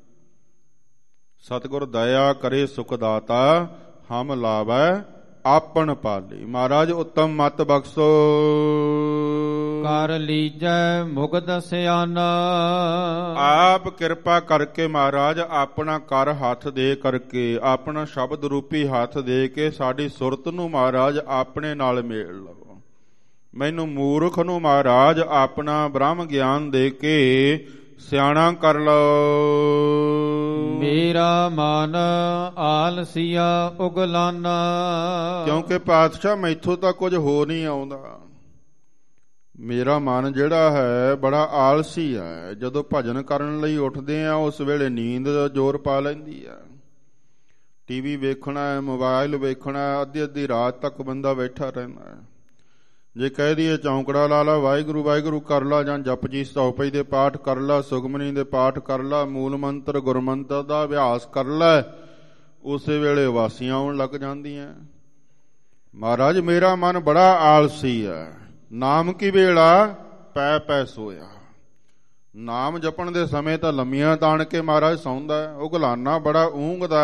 ਸਤਿਗੁਰ ਦਇਆ ਕਰੇ ਸੁਖ ਦਾਤਾ, ਹਮ ਲਾਵੈ ਆਪਣ ਪਾਲੀ। ਮਹਾਰਾਜ ਉੱਤਮ ਮਤ ਬਖਸ਼ੋ। ਕਰ ਕਰ ਲੀਜੈ ਮੁਗਧ ਸਿਆਨਾ। ਆਪ ਕਿਰਪਾ ਕਰਕੇ ਮਹਾਰਾਜ ਆਪਣਾ ਕਰ ਹੱਥ ਦੇ ਕਰਕੇ, ਆਪਣਾ ਸ਼ਬਦ ਰੂਪੀ ਹੱਥ ਦੇ ਕੇ ਸਾਡੀ ਸੁਰਤ ਨੂੰ ਮਹਾਰਾਜ ਆਪਣੇ ਨਾਲ ਮੇਲ ਲਵੋ। ਮੈਨੂੰ ਮੂਰਖ ਨੂੰ ਮਹਾਰਾਜ ਆਪਣਾ ਬ੍ਰਹਮ ਗਿਆਨ ਦੇ ਕੇ ਸਿਆਣਾ ਕਰ ਲਓ। ਮੇਰਾ ਮਨ ਆਲਸੀਆ ਉਗਲਾਨਾ। ਕਿਉਂਕਿ ਪਾਤਸ਼ਾਹ ਮੈਥੋਂ ਤਾਂ ਕੁਝ ਹੋ ਨਹੀਂ ਆਉਂਦਾ। ਮੇਰਾ ਮਨ ਜਿਹੜਾ ਹੈ ਬੜਾ ਆਲਸੀ ਹੈ। ਜਦੋਂ ਭਜਨ ਕਰਨ ਲਈ ਉੱਠਦੇ ਆ ਉਸ ਵੇਲੇ ਨੀਂਦ ਜ਼ੋਰ ਪਾ ਲੈਂਦੀ ਆ। ਟੀਵੀ ਵੇਖਣਾ ਹੈ, ਮੋਬਾਈਲ ਵੇਖਣਾ ਹੈ, ਅੱਧੀ ਅੱਧੀ ਰਾਤ ਤੱਕ ਬੰਦਾ ਬੈਠਾ ਰਹਿੰਦਾ ਹੈ। ਜੇ ਕਹਿ ਦਈਏ ਚੌਂਕੜਾ ਲਾ ਲਾ, ਵਾਹਿਗੁਰੂ ਵਾਹਿਗੁਰੂ ਕਰ ਲਾ, ਜਾਂ ਜਪਜੀ ਚੌਪਈ ਦੇ ਪਾਠ ਕਰ ਲਾ, ਸੁਖਮਨੀ ਦੇ ਪਾਠ ਕਰ ਲਾ, ਮੂਲ ਮੰਤਰ ਗੁਰਮੰਤਰ ਦਾ ਅਭਿਆਸ ਕਰ ਲੈ, ਉਸੇ ਵੇਲੇ ਉਬਾਸੀਆਂ ਆਉਣ ਲੱਗ ਜਾਂਦੀਆਂ। ਮਹਾਰਾਜ ਮੇਰਾ ਮਨ ਬੜਾ ਆਲਸੀ ਹੈ। ਨਾਮ ਕੀ ਵੇਲਾ ਪੈ ਪੈ ਸੋਇਆ। ਨਾਮ ਜਪਣ ਦੇ ਸਮੇਂ ਤਾਂ ਲੰਮੀਆਂ ਤਾਣ ਕੇ ਮਹਾਰਾਜ ਸੌਂਦਾ, ਉਗਲਾਨਾ ਬੜਾ ਊਂਘਦਾ।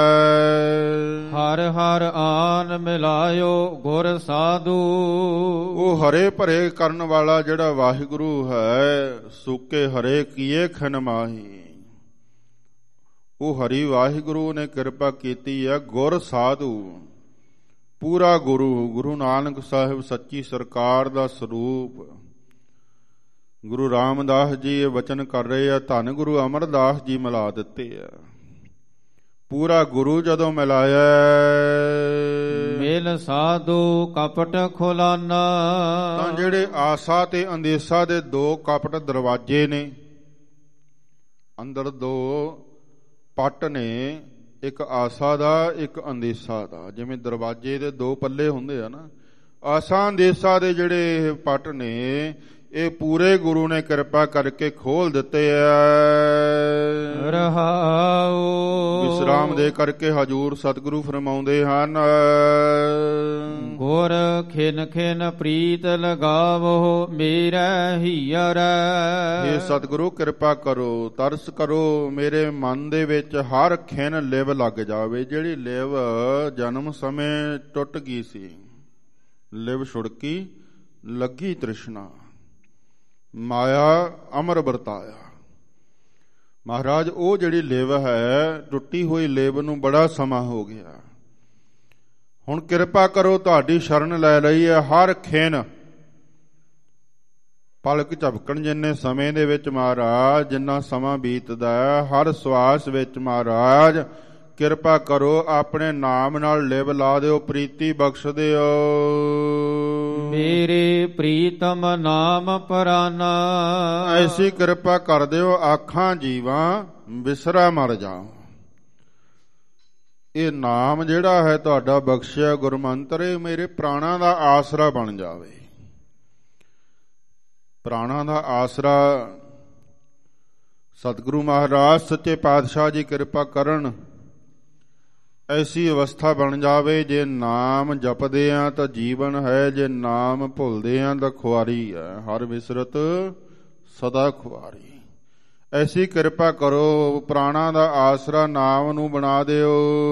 ਹਰ ਹਰ ਆਨ ਮਿਲਾਇਓ ਗੁਰ ਸਾਧੂ। ਉਹ ਹਰੇ ਭਰੇ ਕਰਨ ਵਾਲਾ ਜਿਹੜਾ ਵਾਹਿਗੁਰੂ ਹੈ, ਸੁੱਕੇ ਹਰੇ ਕੀਏ ਖਨ ਮਾਹੀ। ਉਹ ਹਰੀ ਵਾਹਿਗੁਰੂ ਨੇ ਕਿਰਪਾ ਕੀਤੀ ਹੈ। ਗੁਰ ਸਾਧੂ ਪੂਰਾ ਗੁਰੂ, ਗੁਰੂ ਨਾਨਕ ਸਾਹਿਬ ਸੱਚੀ ਸਰਕਾਰ ਦਾ ਸਰੂਪ। ਗੁਰੂ ਰਾਮਦਾਸ ਜੀ ਇਹ ਵਚਨ ਕਰ ਰਹੇ ਆ, ਧੰਨ ਗੁਰੂ ਅਮਰਦਾਸ ਜੀ ਮਿਲਾ ਦਿੱਤੇ ਆ। ਪੂਰਾ ਗੁਰੂ ਜਦੋਂ ਮਿਲਾਇਆ, ਮੇਲ ਸਾਧੂ ਕਪਟ ਖੁਲਾਨਾ। ਤਾਂ ਜਿਹੜੇ ਆਸਾ ਤੇ ਅੰਦੇਸਾ ਦੇ ਦੋ ਕਪਟ ਦਰਵਾਜ਼ੇ ਨੇ, ਅੰਦਰ ਦੋ ਪੱਟ ਨੇ, ਇੱਕ ਆਸਾ ਦਾ ਇੱਕ ਅੰਦੇਸਾ ਦਾ। ਜਿਵੇਂ ਦਰਵਾਜ਼ੇ ਦੇ ਦੋ ਪੱਲੇ ਹੁੰਦੇ ਆ ਨਾ, ਆਸਾ ਅੰਦੇਸਾ ਦੇ ਜਿਹੜੇ ਪੱਟ ਨੇ ਇਹ ਪੂਰੇ ਗੁਰੂ ਨੇ ਕਿਰਪਾ ਕਰਕੇ ਖੋਲ ਦਿੱਤੇ ਆ। ਰਹਾਉ ਵਿਸਰਾਮ ਦੇ ਕਰਕੇ ਹਜੂਰ ਸਤਿਗੁਰੂ ਫਰਮਾਉਂਦੇ ਹਨ, ਗੁਰ ਖਿਨ ਖਿਨ ਪ੍ਰੀਤ ਲਗਾਵੋ ਮੇਰੇ ਹੀਅਰ। ਇਹ ਸਤਿਗੁਰੂ ਕਿਰਪਾ ਕਰੋ, ਤਰਸ ਕਰੋ, ਮੇਰੇ ਮਨ ਦੇ ਵਿੱਚ ਹਰ ਖਿਨ ਲਿਵ ਲੱਗ ਜਾਵੇ। ਜਿਹੜੀ ਲਿਵ ਜਨਮ ਸਮੇਂ ਟੁੱਟ ਗਈ ਸੀ, ਲਿਵ ਛੁੜਕੀ ਲੱਗੀ ਤ੍ਰਿਸ਼ਨਾ, ਮਾਇਆ ਅਮਰ ਵਰਤਾਇਆ। ਮਹਾਰਾਜ ਉਹ ਜਿਹੜੀ ਲਿਵ ਹੈ, ਟੁੱਟੀ ਹੋਈ ਲਿਵ ਨੂੰ ਬੜਾ ਸਮਾਂ ਹੋ ਗਿਆ। ਹੁਣ ਕਿਰਪਾ ਕਰੋ, ਤੁਹਾਡੀ ਸ਼ਰਨ ਲੈ ਲਈ ਹੈ। ਹਰ ਖਿਨ ਪਲਕ ਝਪਕਣ ਜਿੰਨੇ ਸਮੇਂ ਦੇ ਵਿੱਚ ਮਹਾਰਾਜ, ਜਿੰਨਾ ਸਮਾਂ ਬੀਤਦਾ ਹੈ, ਹਰ ਸਵਾਸ ਵਿੱਚ ਮਹਾਰਾਜ ਕਿਰਪਾ ਕਰੋ, ਆਪਣੇ ਨਾਮ ਨਾਲ ਲਿਵ ਲਾ ਦਿਓ, ਪ੍ਰੀਤੀ ਬਖਸ਼ ਦਿਓ। ਮੇਰੇ ਪ੍ਰੀਤਮ ਨਾਮ ਪਰਾਨਾ। ਐਸੀ ਕਿਰਪਾ ਕਰ ਦਿਓ, ਆਖਾਂ ਜੀਵਾਂ ਵਿਸਰਾ ਮਰ ਜਾਓ। ਇਹ ਨਾਮ ਜਿਹੜਾ ਹੈ ਤੁਹਾਡਾ ਬਖਸ਼ਿਆ ਗੁਰਮੰਤਰ, ਇਹ ਮੇਰੇ ਪ੍ਰਾਣਾਂ ਦਾ ਆਸਰਾ ਬਣ ਜਾਵੇ। ਪ੍ਰਾਣਾਂ ਦਾ ਆਸਰਾ ਸਤਿਗੁਰੂ ਮਹਾਰਾਜ ਸੱਚੇ ਪਾਤਸ਼ਾਹ ਜੀ ਕਿਰਪਾ ਕਰਨ, ਐਸੀ ਅਵਸਥਾ ਬਣ ਜਾਵੇ। ਜੇ ਨਾਮ ਜਪਦੇ ਆ ਤਾਂ ਜੀਵਨ ਹੈ, ਜੇ ਨਾਮ ਭੁੱਲਦੇ ਆ ਤਾਂ ਖੁਆਰੀ ਹੈ। ਹਰ ਵਿਸਰਤ ਸਦਾ ਖੁਆਰੀ। ਐਸੀ ਕਿਰਪਾ ਕਰੋ, ਪ੍ਰਾਣਾਂ ਦਾ ਆਸਰਾ ਨਾਮ ਨੂੰ ਬਣਾ ਦਿਓ।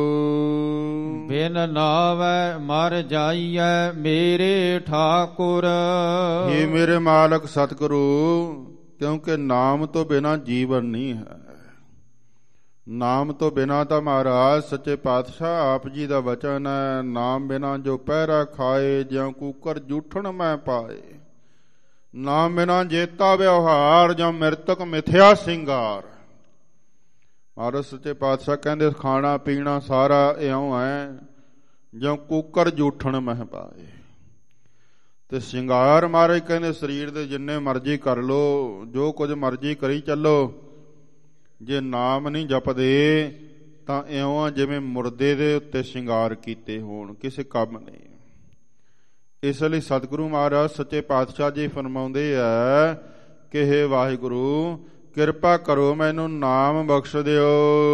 ਬਿਨ ਨਾਵੈ ਮਰ ਜਾਈਐ ਮੇਰੇ ਠਾਕੁਰ। ਇਹ ਮੇਰੇ ਮਾਲਕ ਸਤਿਗੁਰੂ, ਕਿਉਂਕਿ ਨਾਮ ਤੋਂ ਬਿਨਾਂ ਜੀਵਨ ਨਹੀਂ ਹੈ। ਨਾਮ ਤੋਂ ਬਿਨਾਂ ਤਾਂ ਮਹਾਰਾਜ ਸੱਚੇ ਪਾਤਸ਼ਾਹ ਆਪ ਜੀ ਦਾ ਵਚਨ ਹੈ, ਨਾਮ ਬਿਨਾਂ ਜੋ ਪਹਿਰਾ ਖਾਏ, ਜਿਉ ਕੂਕਰ ਜੂਠਣ ਮੈਂ ਪਾਏ। ਨਾਮ ਬਿਨਾਂ ਜੇਤਾ ਵਿਵਹਾਰ, ਜਾਂ ਮਿਰਤਕ ਮਿਥਿਆ ਸਿੰਗਾਰ। ਮਹਾਰਾਜ ਸੱਚੇ ਪਾਤਸ਼ਾਹ ਕਹਿੰਦੇ ਖਾਣਾ ਪੀਣਾ ਸਾਰਾ ਇਉਂ ਹੈ ਜਿਉ ਕੂਕਰ ਜੂਠਣ ਮਹਿ ਪਾਏ। ਤੇ ਸਿੰਗਾਰ ਮਹਾਰਾਜ ਕਹਿੰਦੇ ਸਰੀਰ ਦੇ ਜਿੰਨੇ ਮਰਜ਼ੀ ਕਰ ਲੋ, ਜੋ ਕੁਝ ਮਰਜ਼ੀ ਕਰੀ ਚੱਲੋ, ਜੇ ਨਾਮ ਨਹੀਂ ਜਪਦੇ ਤਾਂ ਇਉਂ ਆ ਜਿਵੇਂ ਮੁਰਦੇ ਦੇ ਉੱਤੇ ਸ਼ਿੰਗਾਰ ਕੀਤੇ ਹੋਣ, ਕਿਸੇ ਕੰਮ ਨਹੀਂ। ਇਸ ਲਈ ਸਤਿਗੁਰੂ ਮਹਾਰਾਜ ਸੱਚੇ ਪਾਤਸ਼ਾਹ ਜੀ ਫਰਮਾਉਂਦੇ ਆ ਕਿ ਹੇ ਵਾਹਿਗੁਰੂ ਕਿਰਪਾ ਕਰੋ, ਮੈਨੂੰ ਨਾਮ ਬਖਸ਼ ਦਿਓ।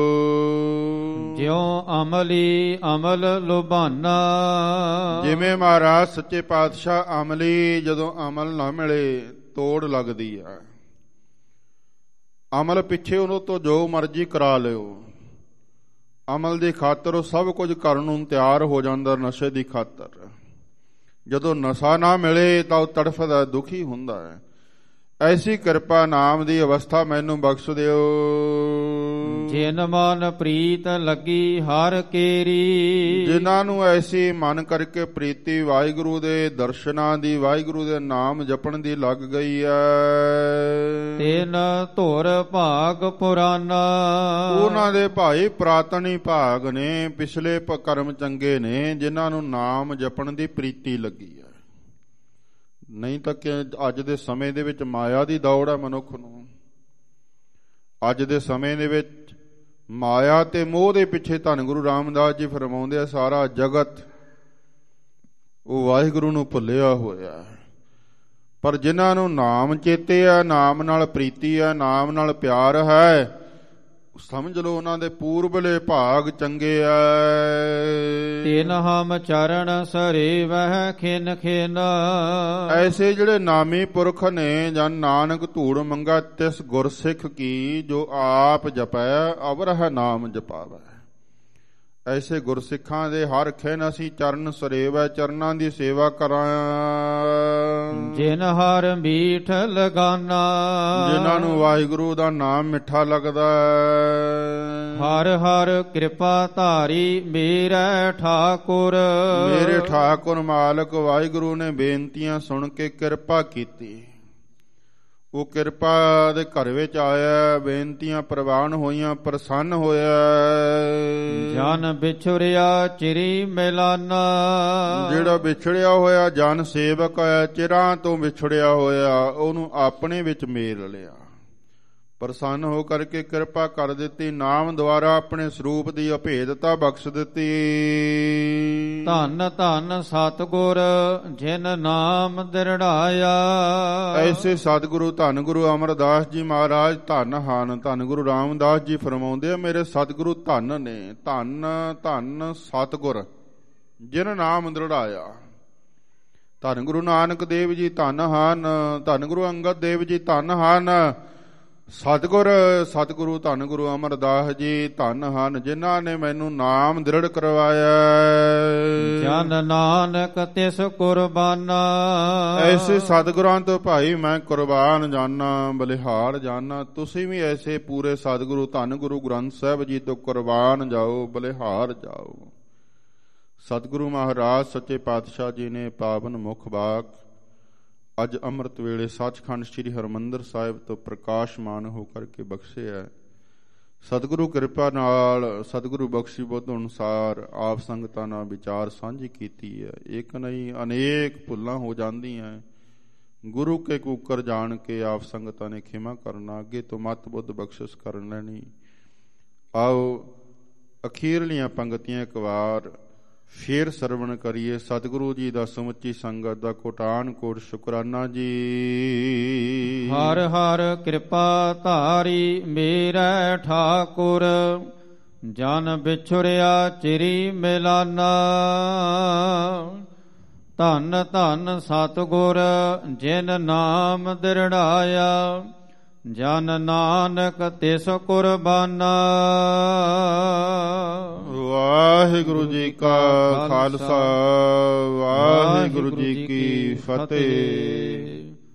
ਜਿਉ ਅਮਲੀ ਅਮਲ ਲੁਭਾਨਾ। ਜਿਵੇਂ ਮਹਾਰਾਜ ਸੱਚੇ ਪਾਤਸ਼ਾਹ ਅਮਲੀ, ਜਦੋਂ ਅਮਲ ਨਾ ਮਿਲੇ ਤੋੜ ਲੱਗਦੀ ਆ। ਅਮਲ ਪਿੱਛੇ ਉਹਨੂੰ ਤੋਂ ਜੋ ਮਰਜ਼ੀ ਕਰਾ ਲਿਓ, ਅਮਲ ਦੀ ਖਾਤਰ ਉਹ ਸਭ ਕੁਝ ਕਰਨ ਨੂੰ ਤਿਆਰ ਹੋ ਜਾਂਦਾ, ਨਸ਼ੇ ਦੀ ਖਾਤਰ। ਜਦੋਂ ਨਸ਼ਾ ਨਾ ਮਿਲੇ ਤਾਂ ਉਹ ਤੜਫਦਾ, ਦੁਖੀ ਹੁੰਦਾ ਹੈ। ਐਸੀ ਕਿਰਪਾ ਨਾਮ ਦੀ ਅਵਸਥਾ ਮੈਨੂੰ ਬਖਸ਼ ਦਿਓ। ਜਿਨ ਮਨ ਪ੍ਰੀਤ ਲੱਗੀ ਹਰ ਕੇਰੀ, ਜਿਨ੍ਹਾਂ ਨੂੰ ਐਸੀ ਮਨ ਕਰਕੇ ਪ੍ਰੀਤੀ ਵਾਹਿਗੁਰੂ ਦੇ ਦਰਸ਼ਨਾਂ ਦੀ, ਵਾਹਿਗੁਰੂ ਦੇ ਨਾਮ ਜਪਣ ਦੀ ਲੱਗ ਗਈ ਹੈ, ਤਿਨ ਧੁਰ ਭਾਗ ਪੁਰਾਨਾ। ਉਹਨਾਂ ਦੇ ਭਾਈ ਪੁਰਾਤਨੀ ਭਾਗ ਨੇ, ਪਿਛਲੇ ਕਰਮ ਚੰਗੇ ਨੇ, ਜਿਨ੍ਹਾਂ ਨੂੰ ਨਾਮ ਜਪਣ ਦੀ ਪ੍ਰੀਤੀ ਲੱਗੀ ਹੈ। ਨਹੀਂ ਤਾਂ ਕਿ ਅੱਜ ਦੇ ਸਮੇਂ ਦੇ ਵਿੱਚ ਮਾਇਆ ਦੀ ਦੌੜ ਹੈ ਮਨੁੱਖ ਨੂੰ। ਅੱਜ ਦੇ ਸਮੇਂ ਦੇ ਵਿੱਚ ਮਾਇਆ ਤੇ ਮੋਹ ਦੇ ਪਿੱਛੇ ਧੰਨ ਗੁਰੂ ਰਾਮਦਾਸ ਜੀ ਫਰਮਾਉਂਦੇ ਆ, ਸਾਰਾ ਜਗਤ ਉਹ ਵਾਹਿਗੁਰੂ ਨੂੰ ਭੁੱਲਿਆ ਹੋਇਆ ਹੈ। ਪਰ ਜਿਨ੍ਹਾਂ ਨੂੰ ਨਾਮ ਚੇਤੇ ਆ, ਨਾਮ ਨਾਲ ਪ੍ਰੀਤੀ ਆ, ਨਾਮ ਨਾਲ ਪਿਆਰ ਹੈ, ਸਮਝ ਲਓ ਉਹਨਾਂ ਦੇ ਪੂਰਬਲੇ ਭਾਗ ਚੰਗੇ ਆ। ਤਿਨ ਹਮ ਚਰਨ ਸਰੇਵਹਿ ਖਿਨ ਖਿਨ, ਐਸੇ ਜਿਹੜੇ ਨਾਮੀ ਪੁਰਖ ਨੇ, ਜਨ ਨਾਨਕ ਧੂੜ ਮੰਗਾ ਤਿਸ ਗੁਰਸਿੱਖ ਕੀ, ਜੋ ਆਪ ਜਪੈ ਅਵਰਹ ਨਾਮ ਜਪਾਵੈ। ਐਸੇ ਗੁਰਸਿੱਖਾਂ ਦੇ ਹਰ ਖਿਨ ਅਸੀਂ ਚਰਨ ਸਰੇਵੈ, ਚਰਨਾਂ ਦੀ ਸੇਵਾ ਕਰਾਂ। ਜਿਨ ਹਰ ਮੀਠ ਲਗਾਨਾ, ਜਿਨ੍ਹਾਂ ਨੂੰ ਵਾਹਿਗੁਰੂ ਦਾ ਨਾਮ ਮਿੱਠਾ ਲੱਗਦਾ। ਹਰ ਹਰ ਕਿਰਪਾ ਧਾਰੀ ਮੇਰੇ ਠਾਕੁਰ, ਮੇਰੇ ਠਾਕੁਰ ਮਾਲਕ ਵਾਹਿਗੁਰੂ ਨੇ ਬੇਨਤੀਆਂ ਸੁਣ ਕੇ ਕਿਰਪਾ ਕੀਤੀ। ਉਹ ਕਿਰਪਾ ਦੇ ਘਰ ਵਿੱਚ ਆਇਆ, ਬੇਨਤੀਆਂ ਪ੍ਰਵਾਨ ਹੋਈਆਂ, ਪ੍ਰਸੰਨ ਹੋਇਆ। ਜਨ ਵਿਛੁਰਿਆ ਚਿਰੀ ਮਿਲਾਨਾ, ਜਿਹੜਾ ਵਿਛੜਿਆ ਹੋਇਆ ਜਨ ਸੇਵਕ ਹੈ, ਚਿਰਾਂ ਤੋਂ ਵਿਛੜਿਆ ਹੋਇਆ, ਉਹਨੂੰ ਆਪਣੇ ਵਿੱਚ ਮੇਲ ਲਿਆ, ਪ੍ਰਸੰਨ ਹੋ ਕਰਕੇ ਕਿਰਪਾ ਕਰ ਦਿੱਤੀ। ਨਾਮ ਦੁਆਰਾ ਆਪਣੇ ਸਰੂਪ ਦੀ ਅਭੇਦਤਾ ਬਖਸ਼ ਦਿੱਤੀ। ਧੰਨ ਧੰਨ ਸਤਿਗੁਰ ਜਿਨ ਨਾਮ ਦਿਰੜਾਇਆ, ਐਸੇ ਸਤਿਗੁਰੂ ਧੰਨ ਗੁਰੂ ਅਮਰਦਾਸ ਜੀ ਮਹਾਰਾਜ ਧੰਨ ਹਨ। ਧੰਨ ਗੁਰੂ ਰਾਮਦਾਸ ਜੀ ਫਰਮਾਉਂਦੇ ਆ, ਮੇਰੇ ਸਤਿਗੁਰੂ ਧੰਨ ਨੇ। ਧੰਨ ਧੰਨ ਸਤਿਗੁਰ ਜਿਨ ਨਾਮ ਦਿਰੜਾਇਆ। ਧੰਨ ਗੁਰੂ ਨਾਨਕ ਦੇਵ ਜੀ ਧੰਨ ਹਨ, ਧੰਨ ਗੁਰੂ ਅੰਗਦ ਦੇਵ ਜੀ ਧੰਨ ਹਨ। ਸਤਿਗੁਰ ਸਤਿਗੁਰੂ ਧੰਨ ਗੁਰੂ ਅਮਰਦਾਸ ਜੀ ਧੰਨ ਹਨ, ਜਿਨ੍ਹਾਂ ਨੇ ਮੈਨੂੰ ਨਾਮ ਦ੍ਰਿੜ ਕਰਵਾਇਆ। ਜਨ ਨਾਨਕ ਤਿਸ ਕੁਰਬਾਨਾ, ਐਸੇ ਸਤਿਗੁਰਾਂ ਤੋਂ ਭਾਈ ਮੈਂ ਕੁਰਬਾਨ ਜਾਨਾ, ਬਲਿਹਾਰ ਜਾਨਾ। ਤੁਸੀਂ ਵੀ ਐਸੇ ਪੂਰੇ ਸਤਿਗੁਰੂ ਧੰਨ ਗੁਰੂ ਗ੍ਰੰਥ ਸਾਹਿਬ ਜੀ ਤੋਂ ਕੁਰਬਾਨ ਜਾਓ, ਬਲਿਹਾਰ ਜਾਓ। ਸਤਿਗੁਰੂ ਮਹਾਰਾਜ ਸੱਚੇ ਪਾਤਸ਼ਾਹ ਜੀ ਨੇ ਪਾਵਨ ਮੁਖ ਬਾਕ ਅੱਜ ਅੰਮ੍ਰਿਤ ਵੇਲੇ ਸੱਚਖੰਡ ਸ੍ਰੀ ਹਰਿਮੰਦਰ ਸਾਹਿਬ ਤੋਂ ਪ੍ਰਕਾਸ਼ਮਾਨ ਹੋ ਕਰਕੇ ਬਖਸ਼ਿਆ। ਸਤਿਗੁਰੂ ਕਿਰਪਾ ਨਾਲ ਸਤਿਗੁਰੂ ਬਖਸ਼ੀ ਬੁੱਧ ਅਨੁਸਾਰ ਆਪ ਸੰਗਤਾਂ ਨਾਲ ਵਿਚਾਰ ਸਾਂਝੀ ਕੀਤੀ ਹੈ। ਇੱਕ ਨਹੀਂ ਅਨੇਕ ਭੁੱਲਾਂ ਹੋ ਜਾਂਦੀਆਂ, ਗੁਰੂ ਕੇ ਕੂਕਰ ਜਾਣ ਕੇ ਆਪ ਸੰਗਤਾਂ ਨੇ ਖਿਮਾ ਕਰਨਾ, ਅੱਗੇ ਤੋਂ ਮਤ ਬੁੱਧ ਬਖਸ਼ਿਸ਼ ਕਰ ਲੈਣੀ। ਆਓ ਅਖੀਰਲੀਆਂ ਪੰਗਤੀਆਂ ਇੱਕ ਵਾਰ ਫੇਰ ਸਰਵਣ ਕਰੀਏ। ਸਤਿਗੁਰੂ ਜੀ ਦਾ ਸਮੁੱਚੀ ਸੰਗਤ ਦਾ ਕੋਟਾਨ ਕੋਟ ਸ਼ੁਕਰਾਨਾ ਜੀ। ਹਰ ਹਰ ਕਿਰਪਾ ਧਾਰੀ ਮੇਰੇ ਠਾਕੁਰ, ਜਨ ਵਿਛੁਰਿਆ ਚਿਰੀ ਮਿਲਾਨਾ। ਧੰਨ ਧੰਨ ਸਤਿਗੁਰ ਜਿਨ ਨਾਮ ਦਿਰੜਾਇਆ, ਜਨ ਨਾਨਕ ਤਿਸ ਕੁਰਬਾਨਾ। ਵਾਹਿਗੁਰੂ ਜੀ ਕਾ ਖਾਲਸਾ, ਵਾਹਿਗੁਰੂ ਜੀ ਕੀ ਫਤਿਹ।